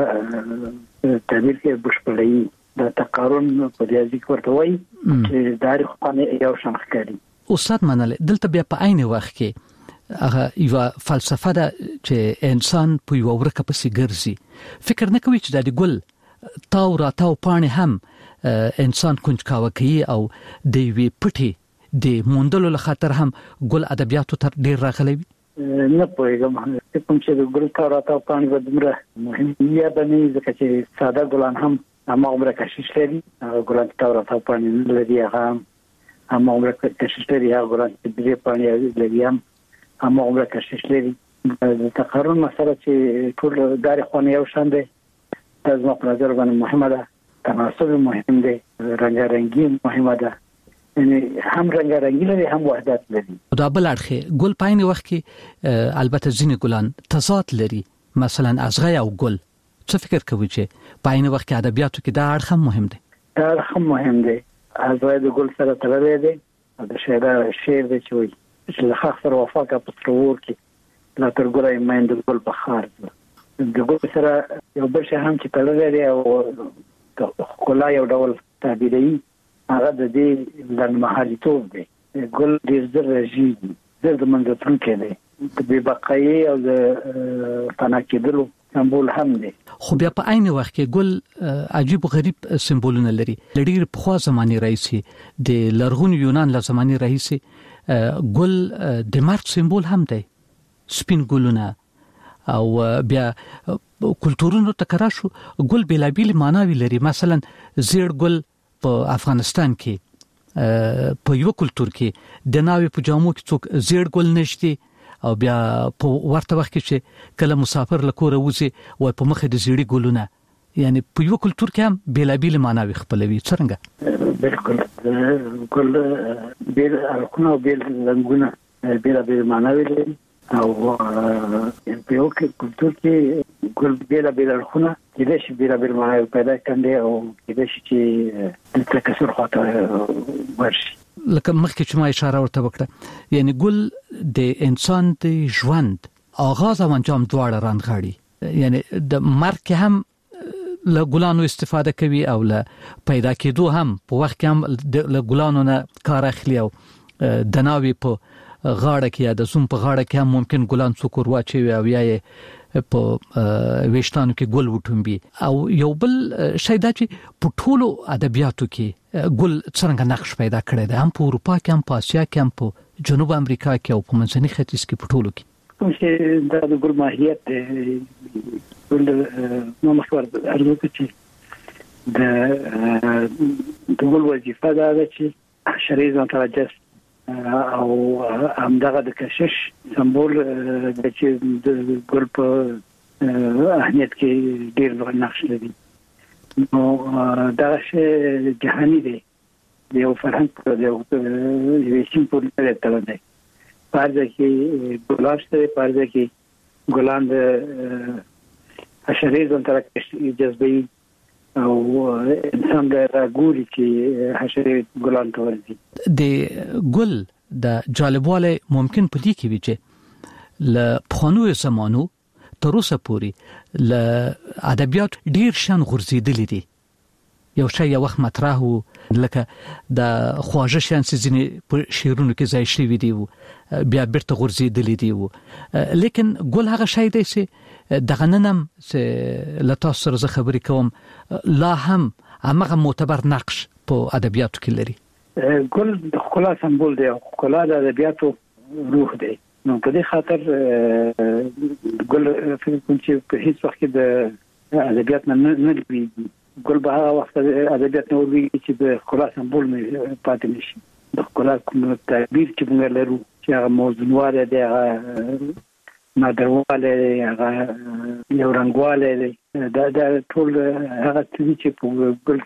تعبیر کې بشپړوي. د تقارن په ریاضي کې ورته وایي چې لارې خواته یو شان ښکاري. استاد منل دلته بیا په عین وخت کې هغه یو فلسفه ده چې انسان په یو ورکه پسې ګرځي. فکر نه کوي چې د ګل تاو را تاو پانه هم انسان کنج کاوه کوي او د وی پټي د موندلو لخاطر هم ګل ادبیاتو تر ډیر راغلی وي. نه پوهیږم کوم چې د ګل تاو را تاو پانه به دومره مهمه بني، ځکه چې ساده ګلان هم هم عمره کشش لري. ګلان تاو را تاو پانه لري، هغه هم عمره کشش لري. هغه ګلان چې درې پانه لري هم هم عمره کشش لري. د تقارن مسله چې ټول داري خونه یو شان دي، دا زما په نظر باندې مهمه ده. تناسب مهم دی، رنګارنګي مهمه ده. یعنی هم رنګارنګي لري هم وحدت لري. دا بل اړخ ګل پاینه وخت کې البته ځینې ګلان تضاد لري، مثلا ازغه او ګل. څه فکر کوي چې پاینه وخت کې ادبیاتو کې دا اړخ هم مهم دی؟ دا اړخ هم مهم دی. ازغه د ګل سره تړلې دی. د شعر شعر دی چې وایي چې له خاص سره وفا کا پترور کې لا تر ګلای مایند ګل بخار. د ګل سره یو بل شی هم چې تړلې دی او ښکلا یو ډول تعبیري، هغه د دې لنډمهالیتوب دی. ګل ډېر زر راځي، زر د منځتونکي دی، د بې بقایي او د فنا کېدلو سمبول هم دی. خو بیا په عین وخت کې ګل عجیب غریب سمبولونه لري. لډیر په خوا زماني راځي، د لرغون یونان له زماني راځي. ګل د مرګ سمبول هم دی، سپین ګلونه. او بیا کلتورونو تکرار شو، ګل بېلابېل معناوي لري. مثلا زیړ ګل په افغانستان کې په یو کلتور کې د ناوې په جامو کې څوک زیړ ګل نشته، او بیا په ورته وخت کې چې کله مسافر لکور وځي او په مخ د زیړی ګلونه، یعنی په یو کلتور کې هم بېلابېل معناوي خپلوي. څنګه؟ بالکل ګل بیل الکونه بیل رنگونه بېلابېل معناوي لري. او په یو کلتور کې ګل بېلابېل الکونه کېدای شي بېلابېل معناوي پیدا کړي او کېدای شي چې د تکثر خاطر ورشي. لکه مخکې چې ما اشاره ورته وکړه یعنی ګل د انسان د ژوند آغاز او انجام دواړه رانغاړي یعنی د مرګ هم له ګلانو استفاده کوي او له پیدا کېدو هم په وخت کې هم له ګلانو نه کار اخلي او د ناوی په غاړه کې یا د زوم په غاړه کې هم ممکن ګلان څوک ورواچوي او یا یې په ویشتانو کې ګل وټومبي او یو بل شی دا چې په ټولو ادبیاتو کې ګل څنګه نقش پیدا کړی دی هم په اروپا کې هم په اسیا کې هم په جنوب امریکا کې او په منځني ختیځ کې په ټولو کې چې دا د ګل ماهیت ګل نو مخور ارزو چې د د ګل وظیفه دا ده چې شریز متوجه او همدغه د کشش سمبول د چې د ګل په اهمیت کې ډېر لوی نقش لري نو دا شی جهاني دی د یو فرهنګ په یو سیمبول ته دی پارځه کې ګلاب سره پارځه کې ګلان د حشرې ځان تر جذبي او انسان د راګوري چې حشرې ګلان ته ورځي د ګل د جالبواله ممکن پدې کې وي چې ل پخوانو زمانو تر اوسه پورې ل ادبیات ډیر شان غورځېدلې دي یو شی یو وخت مطرح و لکه د خواجه شان سيزني په شیرونو کې ځای شوی دی بیا بیرته غورځېدلې دي لیکن ګل هغه شی دی چې دغه ننم چې لته سره زه خبرې کوم لا هم هغه معتبر نقش په ادبیاتو کې لري ګل د خلا سمبول دی او خلا د ادبیاتو روح دی نو په دې خاطر ګل فکر کوم چې په هیڅ وخت کې د ادبیات نه نه دی ګل به هغه وخت ادبیات نو وی چې د خلا سمبول نه پاتې نشي د خلا کوم تعبیر چې موږ لرو چې هغه موضوعواله دی هغه مادرواله هغه یو رنگواله دا دا ټول هغه چې په ګل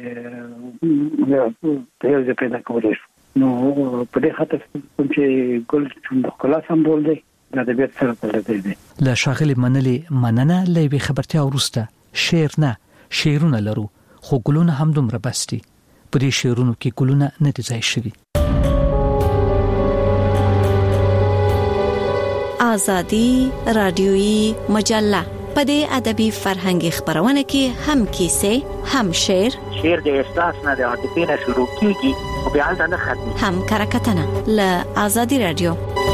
کې په یو ځای پیدا کولای شو نو په دې خاطر کوم چې ګل د خلا سمبول دی د ادبیات سره تړلی دی له شاغلي منلې مننه لوي خبرتیا ورسته شعر نه شعرونه لرو خو ګلونه هم دومره بستي په دې شعرونو کې ګلونه نه دي ځای شوي آزادی رادیویی مجله په دې ادبي فرهنګي خبرونه کې هم کیسه هم شعر شعر د احساس نه د عاطفې نه شروع کیږي او بیا د ختمي هم کرکټنه ل آزادی رادیو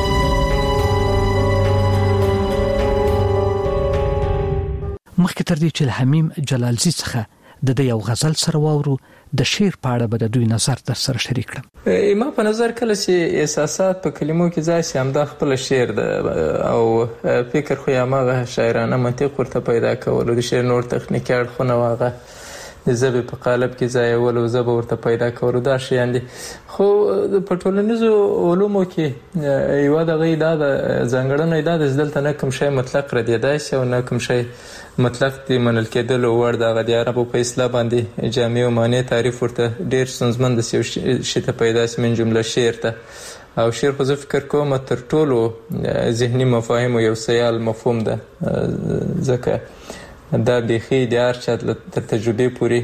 مخکې تر دې چې حمیم جلالزی څخه د دې یو غزل سره واورو د شعر په اړه به د دوی نظر در سره شریک کړم ما په نظر کله چې احساسات په کلمو کې ځای شي همدا خپل شعر او فکر خو یا ماغه شاعرانه منطق ورته پیدا کول د شعر نور تخنیکی اړخونه واغه د زبې په قالب کې ځای ول او زبې ورته پیدا کول دا شیان دي خو په ټولنیزو علومو کې یو د غي د ځنګړنې د دلته نه کوم شی مطلق ردیدای شي او نه کوم شی مطلق دی منل کېدل او ور د غدي عربو په اصطلاح باندې جامع او معنی تعریف ورته ډیر سنځمند شي ته پیدا سي من جمله شعر ته او شعر خو فکر کوم تر ټولو ذهني مفاهیم یو سیال مفهوم ده ځکه دا بيخي د هر چا تر تجربه پوری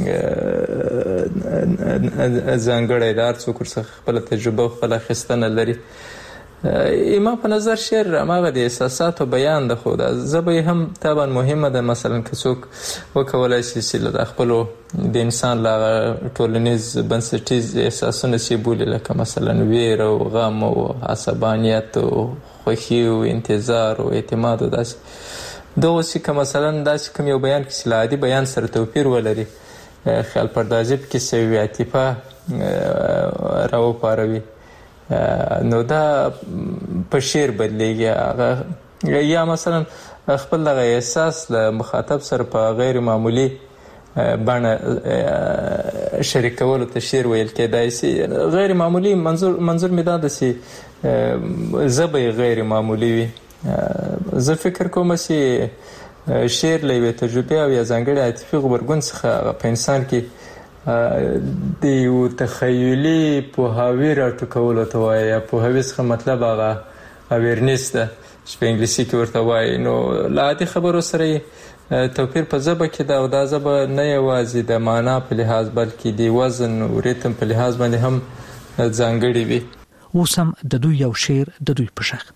ځانګړی دار څوک څخه خپل تجربه خپل خستنه لري ایما په نظر شعر هغه د احساسات او بیان د خو د زبې هم طبعا مهمه ده مثلا که څوک وکولای شي چې د خپل د انسان لا ټولنیز بنسټیز احساسونه سی بولی لکه مثلا ویر او غم او عصبانیت او خوښي او انتظار او اعتماد او داس دوه سی که مثلا داس کوم یو بیان کې عادي بیان سره توپیر ولري خیال پردازي کې سوي عاطفه راو پاروي نو دا په شعر بدلیږي یا مثلا خپل دغه احساس له مخاطب سره په غیر معمولی باندې شریکولو ته شعر ویل کېدای شي غیر معمولی منظور منظور می دا د سي زبې غیر معمولی وي زه فکر کوم چې شعر له وی تجربه او یا ځانګړي عاطفي غبرګون څخه په انسان کې د یو تخیلی په هاوی راټکولو ته وایي په هاوی څخه مطلب هغه اویرنس ده چې په انګلیسي کې ورته وایي نو لا عادي خبرو سره توپیر په ژبه کې ده او دا ژبه نه یوازې د معنا په لحاظ بلکې د وزن او ریتم په لحاظ باندې هم ځانګړي وي. اوس هم د دوی یو شعر د دوی په شخ.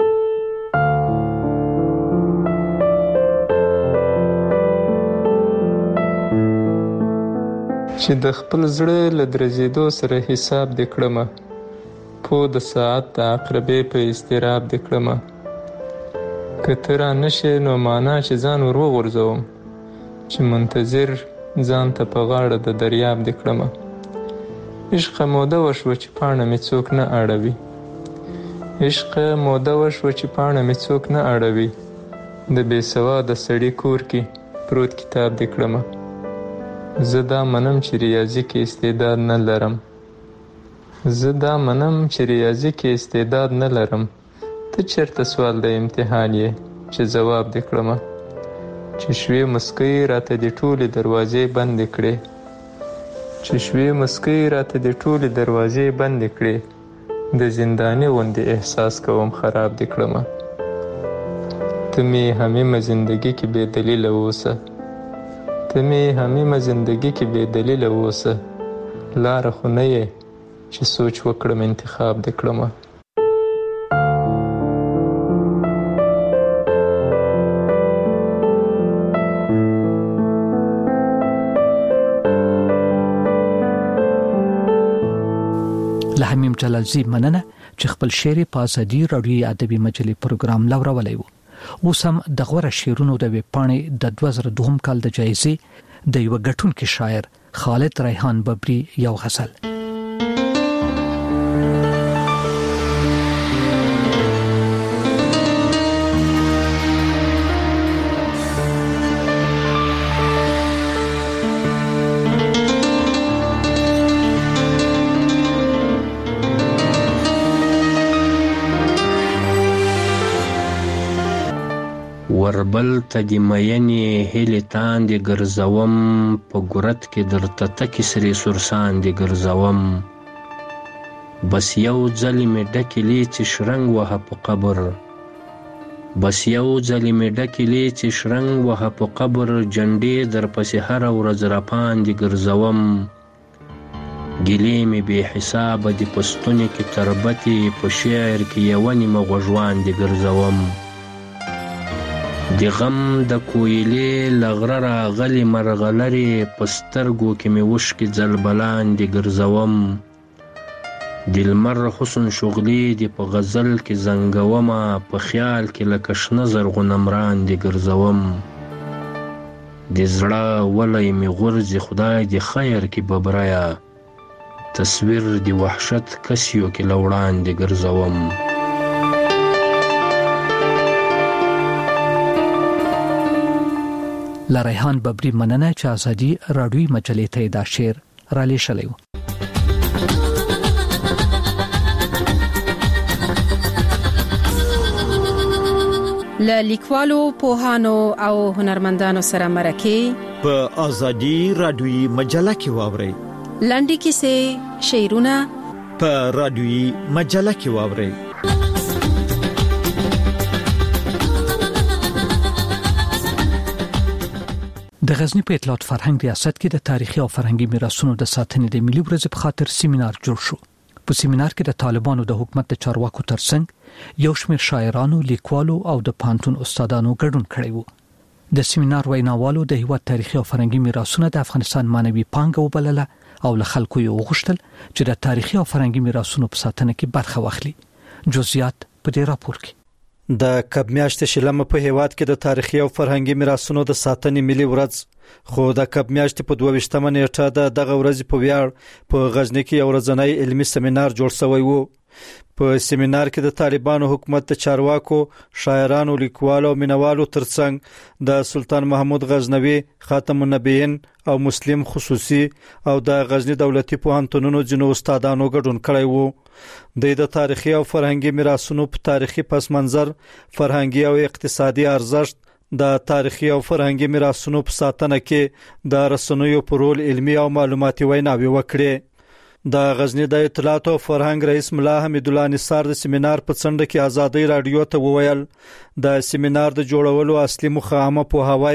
چې د خپل زړه له درزېدو سره حساب دې کړمه، پو د ساعت د عقربې په اضطراب دې کړمه. که ته را نشې نو معنا چې ځان ور وغورځوم، چې منتظر ځان ته په غاړه د دریاب دې کړمه. عشقه موده وشوه چې پاڼه مې څوک نه اړوي، عشقه موده وشوه چې پاڼه مې څوک نه اړوي. د بې سواده سړي کور کې پروت کتاب دې کړمه. زه دا منم چې ریاضي کې استعداد نه لرم، زه دا منم چې ریاضي کې استعداد نه لرم. ته چېرته سوال د امتحان یې چې ځواب دې کړمه. چې شوې مسکۍ راته دې ټولې دروازې بندې کړې، چې شوې مسکۍ راته دې ټولې دروازې بندې کړې. د زنداني غوندې احساس کوم خراب دې کړمه. ته مې همېمه زندګي کې بې دلیله اوسه، ته مې همېمه زندګي کې بې دلیله اوسه. لاره خو نه یې چې سوچ وکړم انتخاب دې کړمه. له حمیم جلالزی مننه چې خپل شعر په ازادي رادیوي ادبي مجلې پروګرام لورولی وو. اوس هم د غوړه شعرونو د ویبپاڼې د دوه زره دوه کال د جایزې د یو ګټونکي شاعر خالد ریحان ببري یو غزل. وربل ته د مینې هیلې تاندې ګرځوم، په ګورت کې درته تکې سرې سرساندې ګرځوم. بس یو ځلې مې ډکې لیڅې شرنګ وهه په قبر، بس یو ځلې مې ډکې لیڅې شرنګ وهه په قبر. جنډې درپسې هره ورځ راپاندې ګرځوم. ګیلې مې بې حسابه دي په ستوني کې تربتې، په شعر کې یوه نیمه غوږواندې ګرځوم. د غم د کویلې لغره راغلي مرغلرې، په سترګو کې مې وشکې ځلبلاندې ګرځوم. د لمر حسن شغلې دې په غزل کې زنګومه، په خیال کې لکه شنه زرغونه مراندې ګرځوم. د زړه ولی مې غورځي خدای دې خیر کې ببریا، تصویر د وحشت کسیو کې له وړاندې ګرځوم. له ریحان ببري مننه چې ازادي رادیوي مجلې ته دا شعر را لیږلی و. له لیکوالو، پوهانو او هنرمندانو سره مرکه په ازادي رادیوي مجله کې واورئ. لنډې کیسې، شعرونه په رادیوي مجله کې واورئ. د غزنی په اطلاعات فرهنګ ریاست کې د تاریخي او فرهنګي میراثونو د ساتنې د ملي ورځې په خاطر سیمینار جوړ شو. په سیمینار کې د طالبانو د حکومت د چارواکو ترڅنګ یو شمېر شاعرانو، لیکوالو او د پانتون استادانو ګډون کړی وو. د سیمینار ویناوالو د هیواد تاریخي او فرهنګي میراثونه د افغانستان معنوي پانګه وبلله او له خلکو یې وغوښتل چې د تاریخي او فرهنګي میراثونو په ساتنه کې برخه واخلي. جزئیات په دې راپور کې. د کب میاشتې شلمه په هیواد کې د تاریخي او فرهنګي میراثونو د ساتنې ملي ورځ، خو د کب میاشتې په دوه ویشتمه نیټه د دغه ورځې په ویاړ په غزنی کې یو ورځنی علمي سیمینار جوړ شوی وو. په سیمینار کې د طالبانو حکومت د چارواکو، شاعرانو، لیکوالو او مینوالو ترڅنګ د سلطان محمود غزنوي، خاتم النبیین او مسلم خصوصي او د غزنی دولتي پوهنتونونو ځینو استادانو ګډون کړی وو. د تاریخي او فرهنګي میراثونو په تاریخي پس منظر، فرهنګي او اقتصادي ارزښت، د تاریخي او فرهنګي میراثونو په ساتنه کې د رسنیو په رول علمي او معلوماتي ویناوي وکړي. د غزنی د اطلاعات او فرهنګ رئیس ملا حمید الله نثار د سیمینار په څنډه کې ازادي رادیو ته وویل د سیمینار د جوړولو اصلي موخه عامه پوهاوی،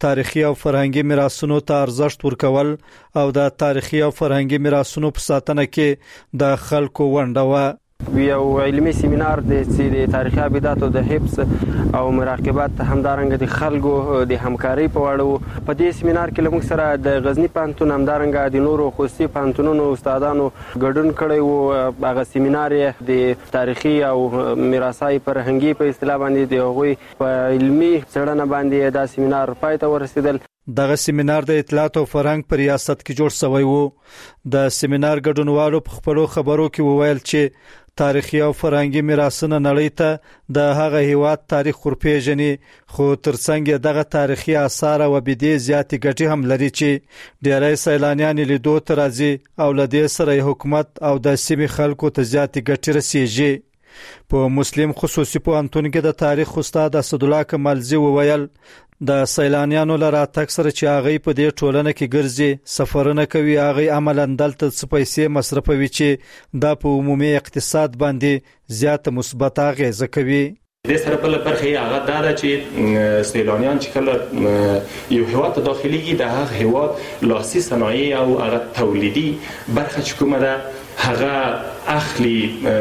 تاریخي او فرهنګي میراثونو ته ارزښت ورکول او د تاریخي او فرهنګي میراثونو په ساتنه کې د خلکو ونډه و. یو علمي سیمینار د تاریخي ابداتو د حفظ او مراقبت همدارنګه د خلکو د همکاري په اړه په دې سیمینار کې لمغ سره د غزنی پانتون همدارنګه د نورو خصوصي پانتونونو استادانو ګډون کړی وو. هغه سیمینار د تاریخي او میراثي فرهنګي په اصطلاح باندې د هغوی په علمي څېړنه باندې دا سیمینار پای ته ورسېدل. دغه سیمینار د اطلاعات او فرهنګ په ریاست کې جوړ شوی وو. د سیمینار ګډونوالو په خپلو خبرو کې وویل چې تاریخي او فرهنګي میراثونه نړۍ ته د هغه هیواد تاریخ ورپېژني، خو ترڅنګ دغه تاریخي آثار او ابدي زیاتې ګټې هم لري چې ډېری سیلانیان لیدو ته راځي او له دې سره حکومت او د سیمې خلکو ته زیاتې ګټې رسیږي. په مسلم خصوصي پوهنتون کې د تاریخ استاد اسدالله کمالزی وویل د سیلانیانو لپاره تک سره چې هغه په دې ټولنه کې ګرځي سفرونه کوي، هغه عملاً دلته څه پیسې مصرفوي چې د په عمومي اقتصاد باندې زیاته مثبت اغیزه کوي. د سره بل برخه هغه دا ده چې سیلانیان چې کله یو هیواد ته داخليږي د هغه هیواد لاسي صنایع او هغه تولیدي برخه چې کومه ده هغه اخلي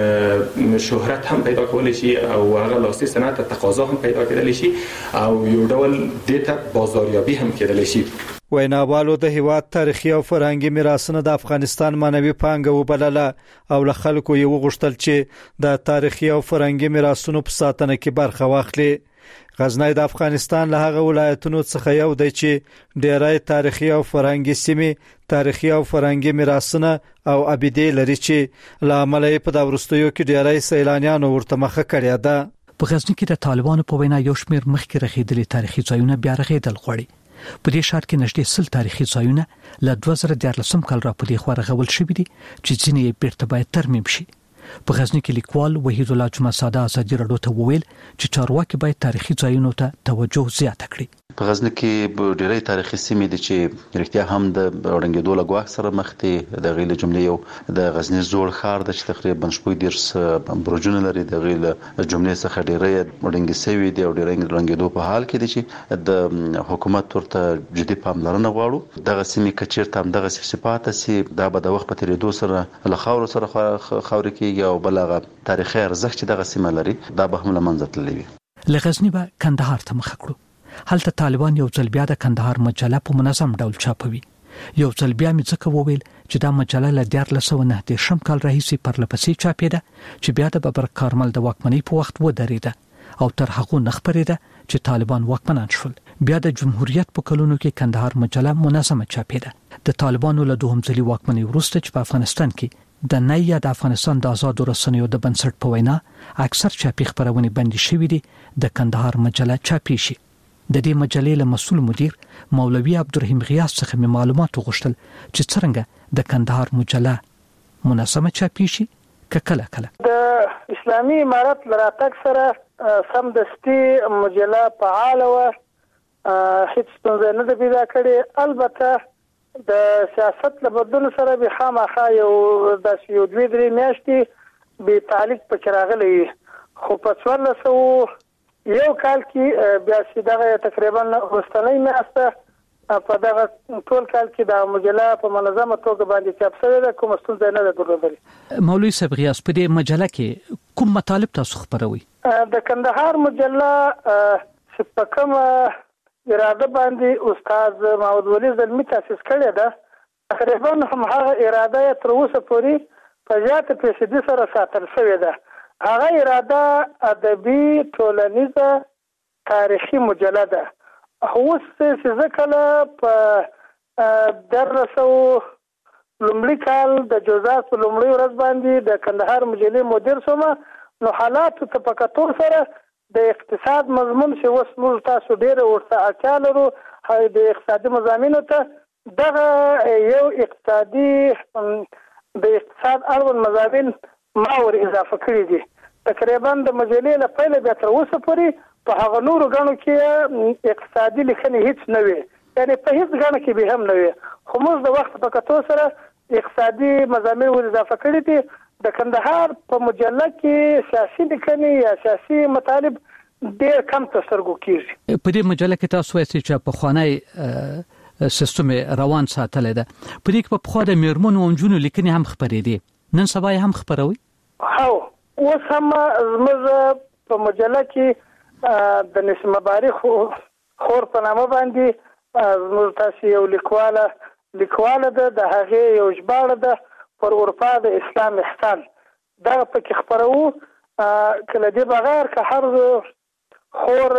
شهرت هم پیدا کولای شي او هغه لاسي صنعت تقاضا هم پیدا کېدلی شي او یو ډول د بازاریابي هم کېدلی شي. ویناوالو د هیواد تاریخي او فرهنګي میراثونه د افغانستان معنوي پانګه وبلله او له خلکو یې وغوښتل چې د تاریخي او فرهنګي میراثونو په ساتنه کې برخه واخلي. غزنی د افغانستان له هغه ولایتونو څخه یو دی چې ډېری تاریخي او فرهنګي سیمې تاریخي او فرهنګي میراثونه او ابدي لري چې له امله یې په دا وروستیو کې ډېری سیلانیانو ورته مخه کړې ده. په غزنی کې د طالبانو په وینا یو شمېر مخکې رغېدلي تاریخي ځایونه بیا رغېدل غواړي. په دې ښار کې نږدې سل تاریخي ځایونه له دوه زره دیارلسم کال را په دې خوا رغول شوي دي چې ځینې یې بیرته باید ترمیم شي. په غزنی کې لیکوال وحید الله جمعه ساده ازادي راډیو ته وویل چې چارواکي باید تاریخي ځایونو ته توجه زیاته کړي. په غزنی کې ډېری تاریخي سیمې دي چې رښتیا هم د ړنګېدو له ګواښ سره مخ دي. د غیله جملې یو د غزنی زوړ ښار د چې تقریبا شپږ دېرش برجونه لري. د غیله جملې څخه ډېری ړنګې شوي دي او ډېری ړنګېدو په حال کې دي چې د حکومت ورته جدي پاملرنه غواړو. دغه سیمې که چېرته همدغه صفات سي دا به د وخت په تېرېدو سره له خاورو سره خاورې کېږي او بل هغه تاریخي ارزښت چې دغه سیمه لري دا به هم له منځه تللی وي. له غزنی به کندهار ته مخه کړو. هلته طالبان یو ځل بیا د کندهار مجله په منظم ډول چاپوي. یو ځل بیا مې ځکه وویل چې دا مجله له دیارلس سوه نهه دېرشم کال راهیسې پرلپسې چاپېده چې بیا د ببر کارمل د واکمنۍ په وخت ودرېده او تر هغو نه خپرېده چې طالبان واکمنان شول. بیا د جمهوریت په کلونو کې کندهار مجله منظمه چاپېده. د طالبانو له دوهم ځلي واکمنۍ وروسته چې په افغانستان کې د نه یا د افغانستان د آزادو رسنیو د بنسټ په وینا اکثر چاپي خبرونه بندي شوې دي، د کندهار مجله چاپي شي. د دې مجلې له مسؤل مدیر مولوي عبدالرحیم غیاث څخه مې معلومات وغوښتل چې څنګه د کندهار مجله منظمه چاپي شي که کله کله. د اسلامي امارت لراتک سره سمدستي مجله فعاله وه، هیڅ ستونزه نه ده پیدا کړې. البته د سیاست له بدلون سره به خامخا یو داسې یو دوې درې میاشتې بې تعلیق پکې راغلی، خو په څوارلس سوه یو کال کې بیا چې دغه تقریبا وروستنۍ میاشته په دغه ټول کال کې د مجله په منظمه توګه باندې چاپ شوې ده، کومه ستونزه نه ده درلودلې. مولوي صاحب غیاث په دې مجله کې کوم مطالب تاسو خپروي؟ د کندهار مجله چې په کومه اراده باندې استاد محمد ولی زلمی تاسیس کړی ده، تقریبا هم هغه اراده تر اوسه پورې په زیاته فیصدي سره ساتل شوې ده. هغه اراده ادبي ټولنیزه تاریخي مجله ده. اوس چې زه کله په دیارلس سوه لومړي کال د جوزات په لومړۍ ورځ باندې د کندهار مجلې مدیر شوم، نو حالاتو ته په کتو سره د اقتصاد مضمون چې اوس موږ تاسو ډېره ورته اړتیا لرو، د اقتصادي مضامینو ته دغه یو اقتصادي د اقتصاد اړوند مضامین ما ور اضافه کړي دي. تقریبا د مجلې له پیله بیا تر اوسه پورې په هغه نورو ګڼو کې اقتصادي لیکنې هیڅ نه وي، یعنې په هیڅ ګڼه کې به هم نه وي، خو موږ د وخت په کتو سره اقتصادي مضامین ور اضافه کړي دي. د کندهار په مجله کې سیاسي لیکنې یا سیاسي مطالب ډېر کم ترسره کیږي. په دې مجله کې تاسو وایئ چې په خوانی سیستم روان ساتل ده. په دې کې په خو د میرمنو او جنونو لیکنې هم خبرې دي. نن سبا هم خبروي؟ هاو اوس هم زموږ په مجله کې د نسیم مبارک خور په نامه باندې زموږ تاسو یو لیکواله لیکواله ده د هغه یو ژباړه ده پر اروپا د اسلام احسان دا په کې خبرو کله دې بغیر که هر خور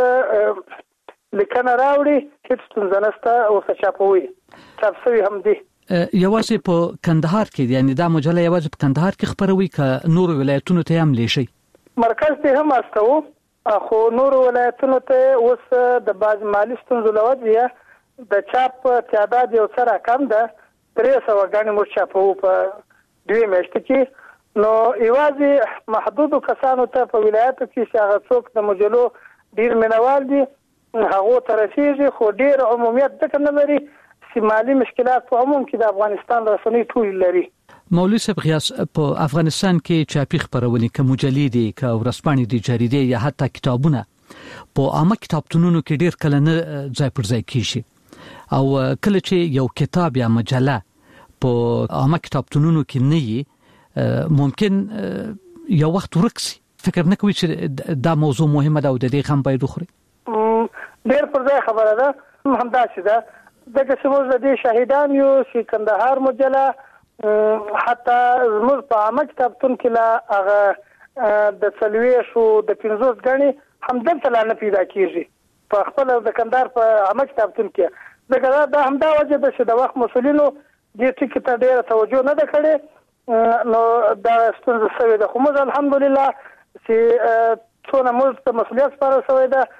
لیکنه راوړي هیڅ ستونزه نشته او څه چاپوي چاپ شوی هم دي. یوازې په کندهار کې یعنی دا مجله یوازې په کندهار کې خبروي که نور ولایتونو ته هم لشي؟ مرکز ته هم استو خو نور ولایتونو ته اوس د باز مالی ستونزو لوجه د چاپ تعداد یو سره کم ده. درې سوه غاڼې مو چاپو په دوی میاشتې کې نو یوازې محدود کسانو ته په ولایتو کې چې هغه څوک د مجلو ډیر مینوال دي هغه ته رسیږي خو ډیر عمومیت دغه نه لري چې مالی مشکلات په عموم کې د افغانستان رسنۍ ټول لري. مولوی صاحب غیاث په افغانستان کې چاپی خبرونه کوم مجلې دي که ورسپانې دي جریده یا حتی کتابونه په عامه کتابتونونو کې ډیر کله نه ځای پر ځای کیږي او کله چې یو کتاب یا مجله په عامه کتابتونونو کې نه وي ممکن یو وخت ورکسي. فکر نه کوي چې دا موضوع مهمه ده او د دې غم باید وخوري؟ ډیر پر ځای خبره ده همداسې ده دغه سموږ د دې شاهدان یو چې کندهار مجله حتی زموږ په عامه کتابتون کې لا هغه د څلوېښتو د پنځوس غاڼې همدلته لا نه پیدا کیږي په خپل د کندهار په عامه کتابتون کې دغه دا همدا وجه ده چې د وخت مسولینو دې ټکي ته ډېره توجه نه ده کړې نو دا ستونزه شوې ده. خو موږ الحمدلله چې څونه موږ ته مسؤلیت سپارل شوی ده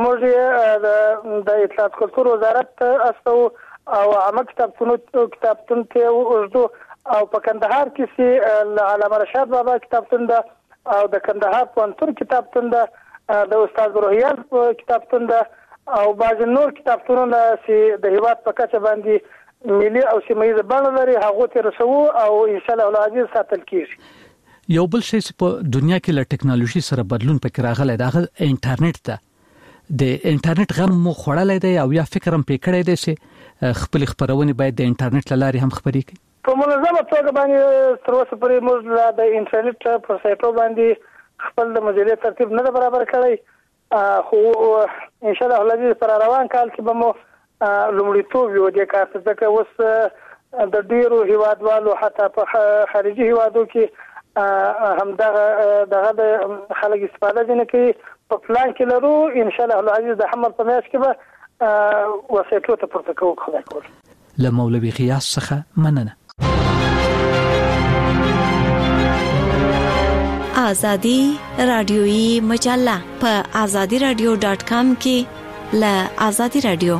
موږ د اطلاعات کلتور وزارت استو او عامه کتابتون کتابتون ته اوسدو او په کندهار کې چې علامه رشاد بابا کتابتون ده او د کندهار پوهنتون کتابتون ده د استاد روحیال کتابتون ده او بعض نور کتابتونونه چې د هیواد په کچه باندې ملي او سیمه‌ییز بڼه لري هغه ته رسو او ان شاء الله العزیز ساتل کیږي. یو بل شی چې په دنیا کې له ټکنالوژي سره بدلون پکې راغلی دا انټرنیټ ده. د انټرنیټ غم مو خوړلای دی او یا فکر هم پکړای دی چې خپل خبرونه باید د انټرنیټ لاري هم خبري کړي؟ په منظمه توګه باندې تر اوسه پورې موږ د انټرنیټ په سایټو باندې خپل د مجلې ترتیب نه برابر کړی خو ان شاء الله العزیز پر روان کال کې به مو لومړیتوب یو د کار څخه اوس د ډیرو هیوادوالو حتی په خارجي هیوادو کې هم دغه دغه د خلک استفاده نه کوي په پلان کې لرو ان شاء الله العزیز د حمل په میاشت کې به وسایلو ته پورته کوو خدای کول. له مولوی غیاث څخه مننه. آزادی رادیویی مجله په آزادی رادیو ډاټ کام کې له آزادی رادیو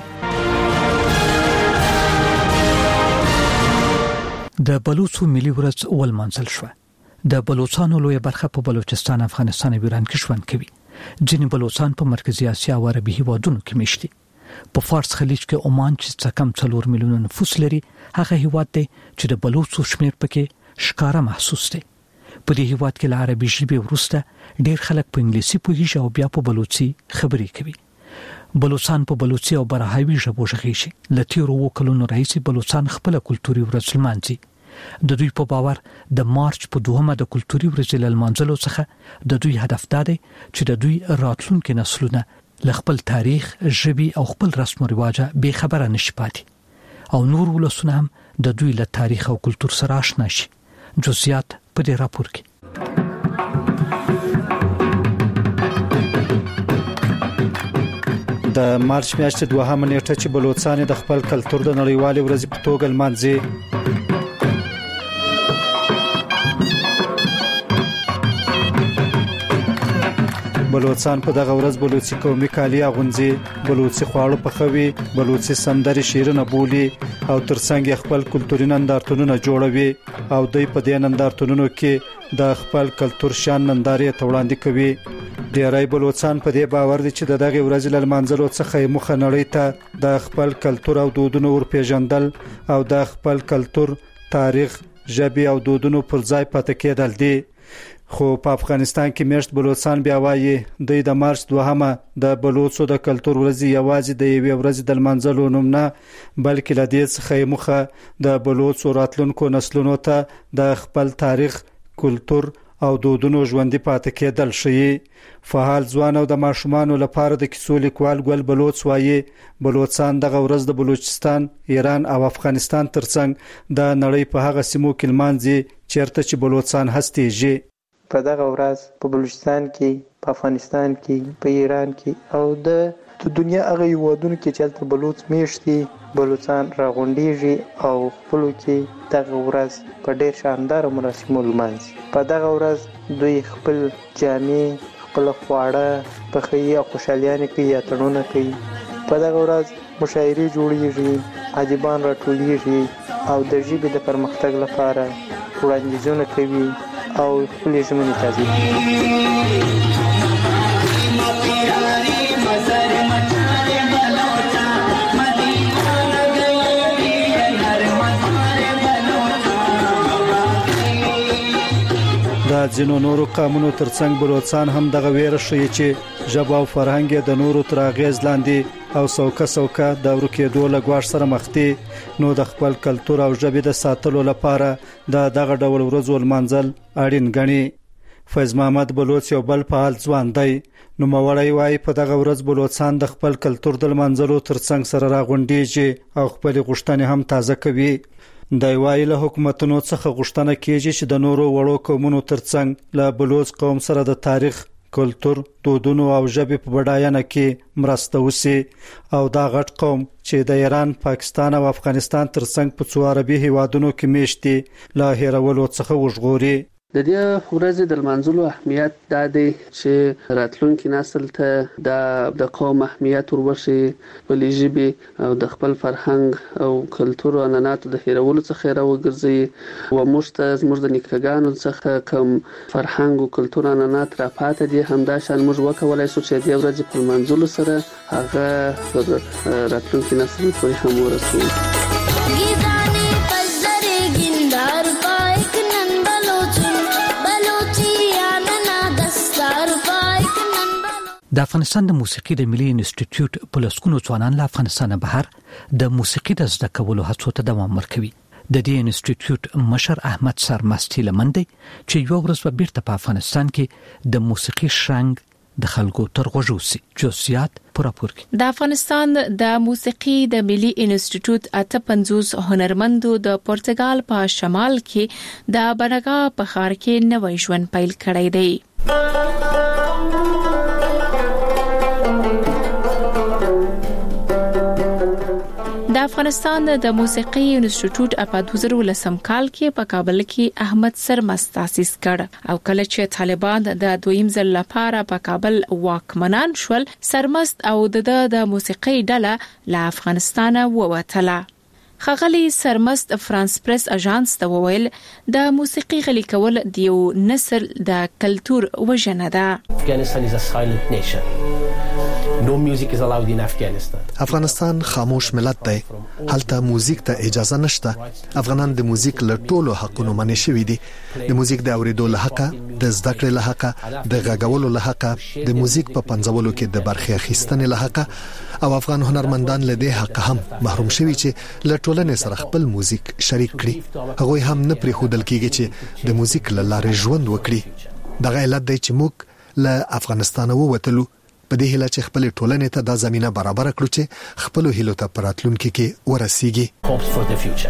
د بلوڅو ملي ورځ ولمانځل شو. د بلوچستان لوی برخه په بلوچستان افغانستان او ایران کې ژوند کوي. ځینې بلوچستان په مرکزی اسیا او عربي هیوادونو کې میشتي. په فارس خلیج کې عمان چې څه کم څلور میلیون نفوس لري هغه هیواد دی چې د بلوڅو شمیر پکې ښکارا محسوس دی. په دې هیواد کې له عربي ژبې وروسته ډېر خلک په انګلیسي پوهیږي او بیا په بلوچي خبرې کوي. بلوچستان په بلوچي او براهوي ژبو غږیږي. له تیرو اوو کلونو راهیسې بلوچستان خپل کلتوري ورځ لمانځي. د دوی په باور د مارچ په دوهمه د کلتوري ورځې لمانځلو څخه د دوی هدف دا دی چې د دوی راتلونکي نسلونه له خپل تاریخ، ژبې او خپل رسم او رواجه بې خبره نشي پاتې او نور ولسونه هم د دوی له تاریخ او کلتور سره آشنا شي. جزئیات په دې راپور کې. د مارچ میاشتې دوهمه نیټه چې بلوچستان د خپل کلتور د نړیوالې ورځې په توګه لمانځي. بلوچستان په دغه ورځ بلوچي قومي کالي اغوندي، بلوچي خواړه پخوي، بلوچي سندري شیرونه بولي او ترڅنګ خپل کلتوري نندارتونونه جوړوي او دوی په دې نندارتونونو کې د خپل کلتور شان نندارې ته وړاندې کوي. ډیری بلوچستان په دې باور دي چې دغه ورځ لمانځلو څخه مخه نړۍ ته د خپل کلتور او دودونو ورپېژندل او د خپل کلتور، تاریخ، ژبه او دودونو پر ځای پاتې کېدل دي. خو په افغانستان کې میشت بلوچستان بیا وایي د مارچ دوهمه د بلوچو د کلتور ورځ یوازې د یوې ورځې د منځلو نوم نه بلکې له دې څخه مخه د بلوچو راتلونکو نسلونو ته د خپل تاریخ کلتور او دودونو ژوندۍ پاتې کېدل شي. فعال ځوان او د ماشومانو لپاره د کیسو لیکوال ګل بلوچ وایي بلوچستان دغه ورځ د بلوچستان، ایران او افغانستان ترڅنګ د نړۍ په هغه سیمو کې لمانځي چیرته چې بلوچستان هستېږي. په دغه ورځ په بلوچستان کې، په افغانستان کې، په ایران کې او د دنیا هغه هیوادونو کې چې هلته بلوچ میشتي بلوچستان راغونډېږي او خپلو کې دغه ورځ په ډېر شاندار مراسمو لمانځي. په دغه ورځ دوی خپل جامې، خپل خواړه پخوي او خوشحالیانې کوي یا تړونه کوي. په دغه ورځ مشاعرې جوړېږي، ادیبان راټولېږي او د ژبې د پرمختګ لپاره وړاندیزونه کوي او خپل ژمنې تازه د ځینو نورو قومونو ترڅنګ بلوچستان هم دغه ویره ښیي چې ژبه او فرهنګ د نورو تر اغیز لاندې او څوکه څوکه د ورکېدو له ګواښ سره مخ دي. نو د خپل کلتور او ژبې د ساتلو لپاره د دغه ډول ورځو لمانځل اړین ګڼي. فیض محمد بلوچ یو بل فعال ځوان دی. نو مولوی وايي په دغه ورځ بلوچستان د خپل کلتور د لمانځلو ترڅنګ سره راغونډېږي او خپل غوښتنې هم تازه کوي. د وایي له حکومتونو څخه غوښتنه کیږي چې د نورو وړو قومونو ترڅنګ له بلوچ قوم سره د تاریخ، کلتور، دودونو او ژبې په بډاینه کې مرسته وشي او دا غټ قوم چې د ایران، پاکستان او افغانستان ترڅنګ په څو عربي هیوادونو کې میشتي له هیرولو څخه وژغوري. د دې ورځې د لمانځلو اهمیت دا دی چې راتلونکي نسل ته د د قوم اهمیت وربخښي، خپلې ژبې او د خپل فرهنګ او کلتور او عنعناتو د هیرولو څخه راوګرځي او موږ ته زموږ د نیکهګانو څخه کوم فرهنګ او کلتور عنعنات راپاتې دي همداشان موږ وکولای شو چې د ورځې په لمانځلو سره هغه پر راتلونکي نسل پورې هم ورسوي. د افغانستان د موسیقي د ملي انسټیټیوټ په لسګونو ځوانان له افغانستان بهر د موسیقي د زده کولو هڅو ته دوام ورکوي. د دې انسټیټیوټ مشر احمد سرمستي لمندي چې یو ورځ په بیرته په افغانستان کې د موسیقي شرنګ د خلکو تر غوږو سي جوسیات پوراپور کې. د افغانستان د موسیقي د ملي انسټیټیوټ اته پنځوس هنرمندو د پرتګال په شمال کې د بنګا په ښار کې نوې ژوند پیل کړی دی. د افغانستان د موسیقي انسټیټیوټ په دوه زره ولسم کال کې په کابل کې احمد سرمست تاسیس کړ او کله چې طالبان د دویم ځل لپاره په کابل واکمنان شول، سرمست او د د موسیقي ډله له افغانستان ووتله. خغلی سرمست فرانس پریس اژانس ته وویل د موسیقي غلي کول د یو نسل د کلتور وژنه ده. Afghanistan is a silent nation. No music is allowed in Afghanistan. افغانستان خاموش ملت دی. هلته موزیک ته اجازه نشته. افغانان د موزیک له ټولو حقونو منع شوي دي. د موزیک د اوریدو له حقه، د زده کړې له حقه، د غږولو له حقه، د موزیک په پنځولو کې د برخې اخیستنې له حقه او افغان هنرمندان له دې حق هم محروم شوي چې له ټولنې سره خپل موزیک شریک کړي. هغوی هم نه پرېښودل کیږي چې د موزیک له لارې ژوند وکړي. دغه علت دی چې موږ له افغانستان ووتلو په دې هیله چې خپل ټولنې ته د زمينه برابر کړو چې خپل هیلو ته پراتلونکو کې ورسیږي. Hopes for the future.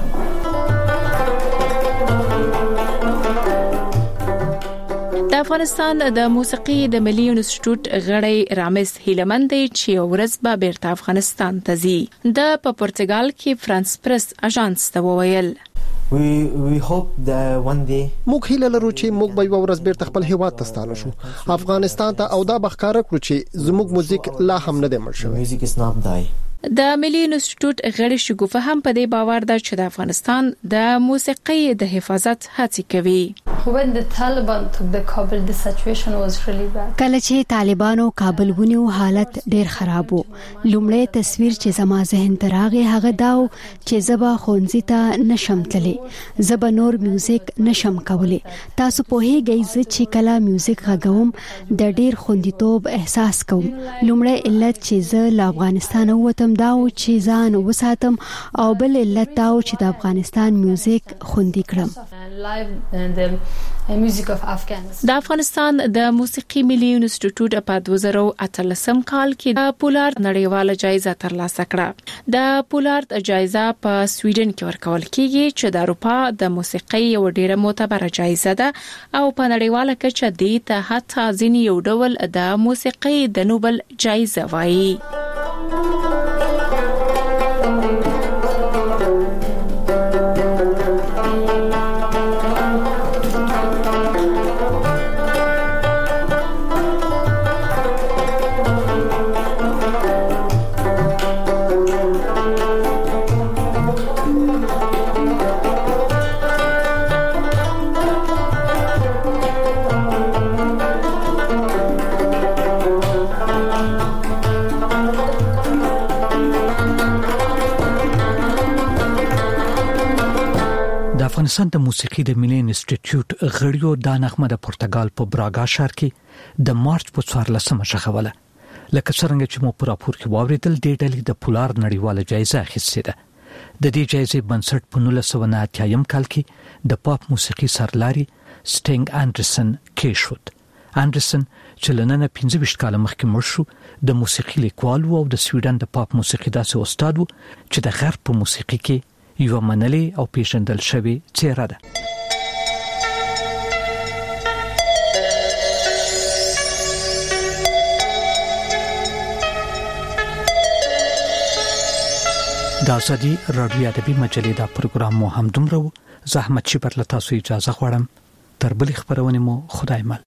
د افغانستان د موسیقي د ملي انسټیټیوټ غړی رامز هیلمند چې ورځ به بیرته افغانستان ته ځي. د په پرتګال کې فرانس پریس اژانس ته وویل We we hope that one day موږ هیله لرو چې موږ به یو ورځ بیرته خپل هیواد ته ستانه شو، افغانستان ته، او دا بخکاره کړو چې زموږ موزیک لا هم نه دی مړ شوی. music is not die. د ملي انسټیټیوټ غړي شګوفه هم په دې باور ده چې د افغانستان د موسیقي د حفاظت هڅې کوي. when the Taliban took the Kabul, the situation was really bad. کله چې طالبانو کابل ونیو حالت ډیر خراب وو. لومړی تصویر چې زما ذهن ته راغی هغه داو چې زبا خونځي ته نشم تللی، زبا نور میوزیک نشم کولی. تاسو په هیګی ز چې کله میوزیک غږوم د ډیر خوندیتوب احساس کوم. لومړی علت چې زه له افغانستان ووتم داو چې ځان وساتم او بل علت داو چې د افغانستان میوزیک خوندي کړم. د افغانستان د موسیقي ملي انسټیټیوټ په دوه زره اتلسم کال کې د پولارد نړیواله جایزه ترلاسه کړه. د پولارد جایزه په سویډن کې ورکول کیږي چې د اروپا د موسیقي یو ډیره معتبره جایزه ده او په نړیواله کچه د ته حتی ځینې یو ډول د موسیقي د نوبل جایزه وایي. افغانستان د موسیقي د ملي انسټیټیوټ غړیو د نغمه د پرتګال په براګا ښار کې د مارچ په څوارلسمه شخوله. لکه څنګه چې مو پر راپور کې واوریدل د ډلې د پولارد نړیواله جایزه اخیستې ده. د دې جایزې بنسټ په نولس سوه نه اتیا کال کې د پاپ موسیقي سرلاري سټینګ انډرسن کېښود. انډرسن چې لننه پنځه ویشت کاله مخکې مړ شو د موسیقي لیکوال او د سویډن د پاپ موسیقي داسې استاد و چې د غرب په موسیقي کې یو منلي او پیژندل شوی څیره ده. د ازادي رادیو ادبي مجلې دا پروګرام مو هم دومره و. زحمت شي پر لتا سو اجازه غواړم. تر بلې خبرونه مو خدای مل.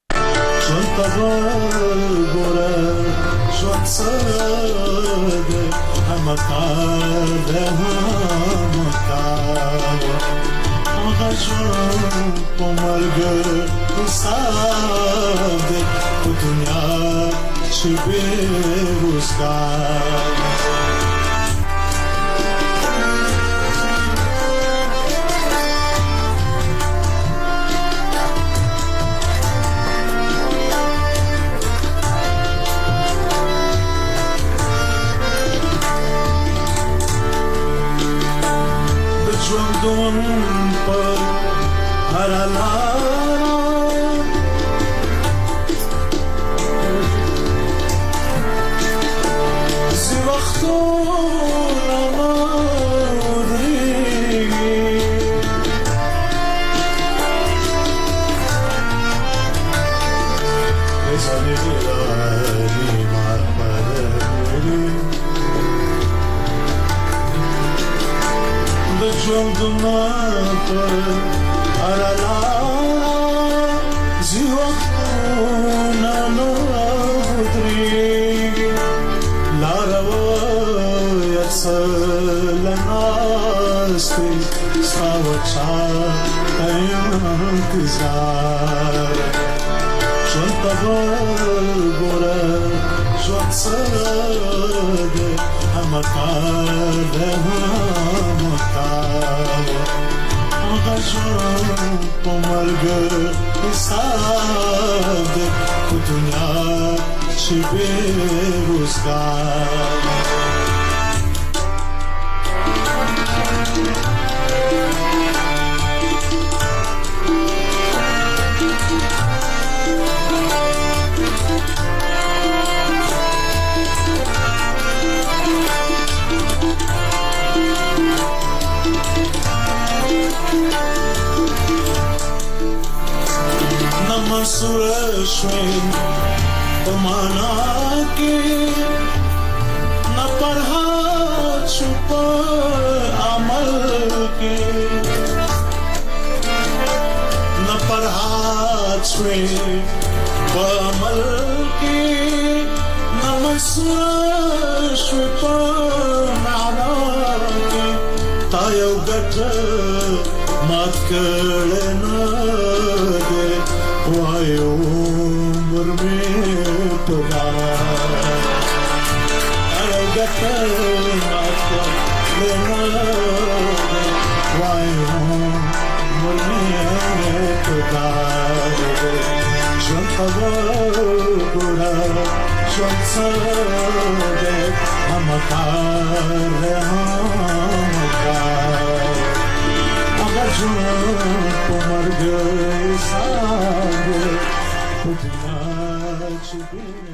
تا یو ګټ مات کړه نه अगतर मातो लेना वायों मुझे तुकार शंकवा गुड़ा शंसदे हमकार हमकार अगर जुन कुमर गए सारे उतना चुके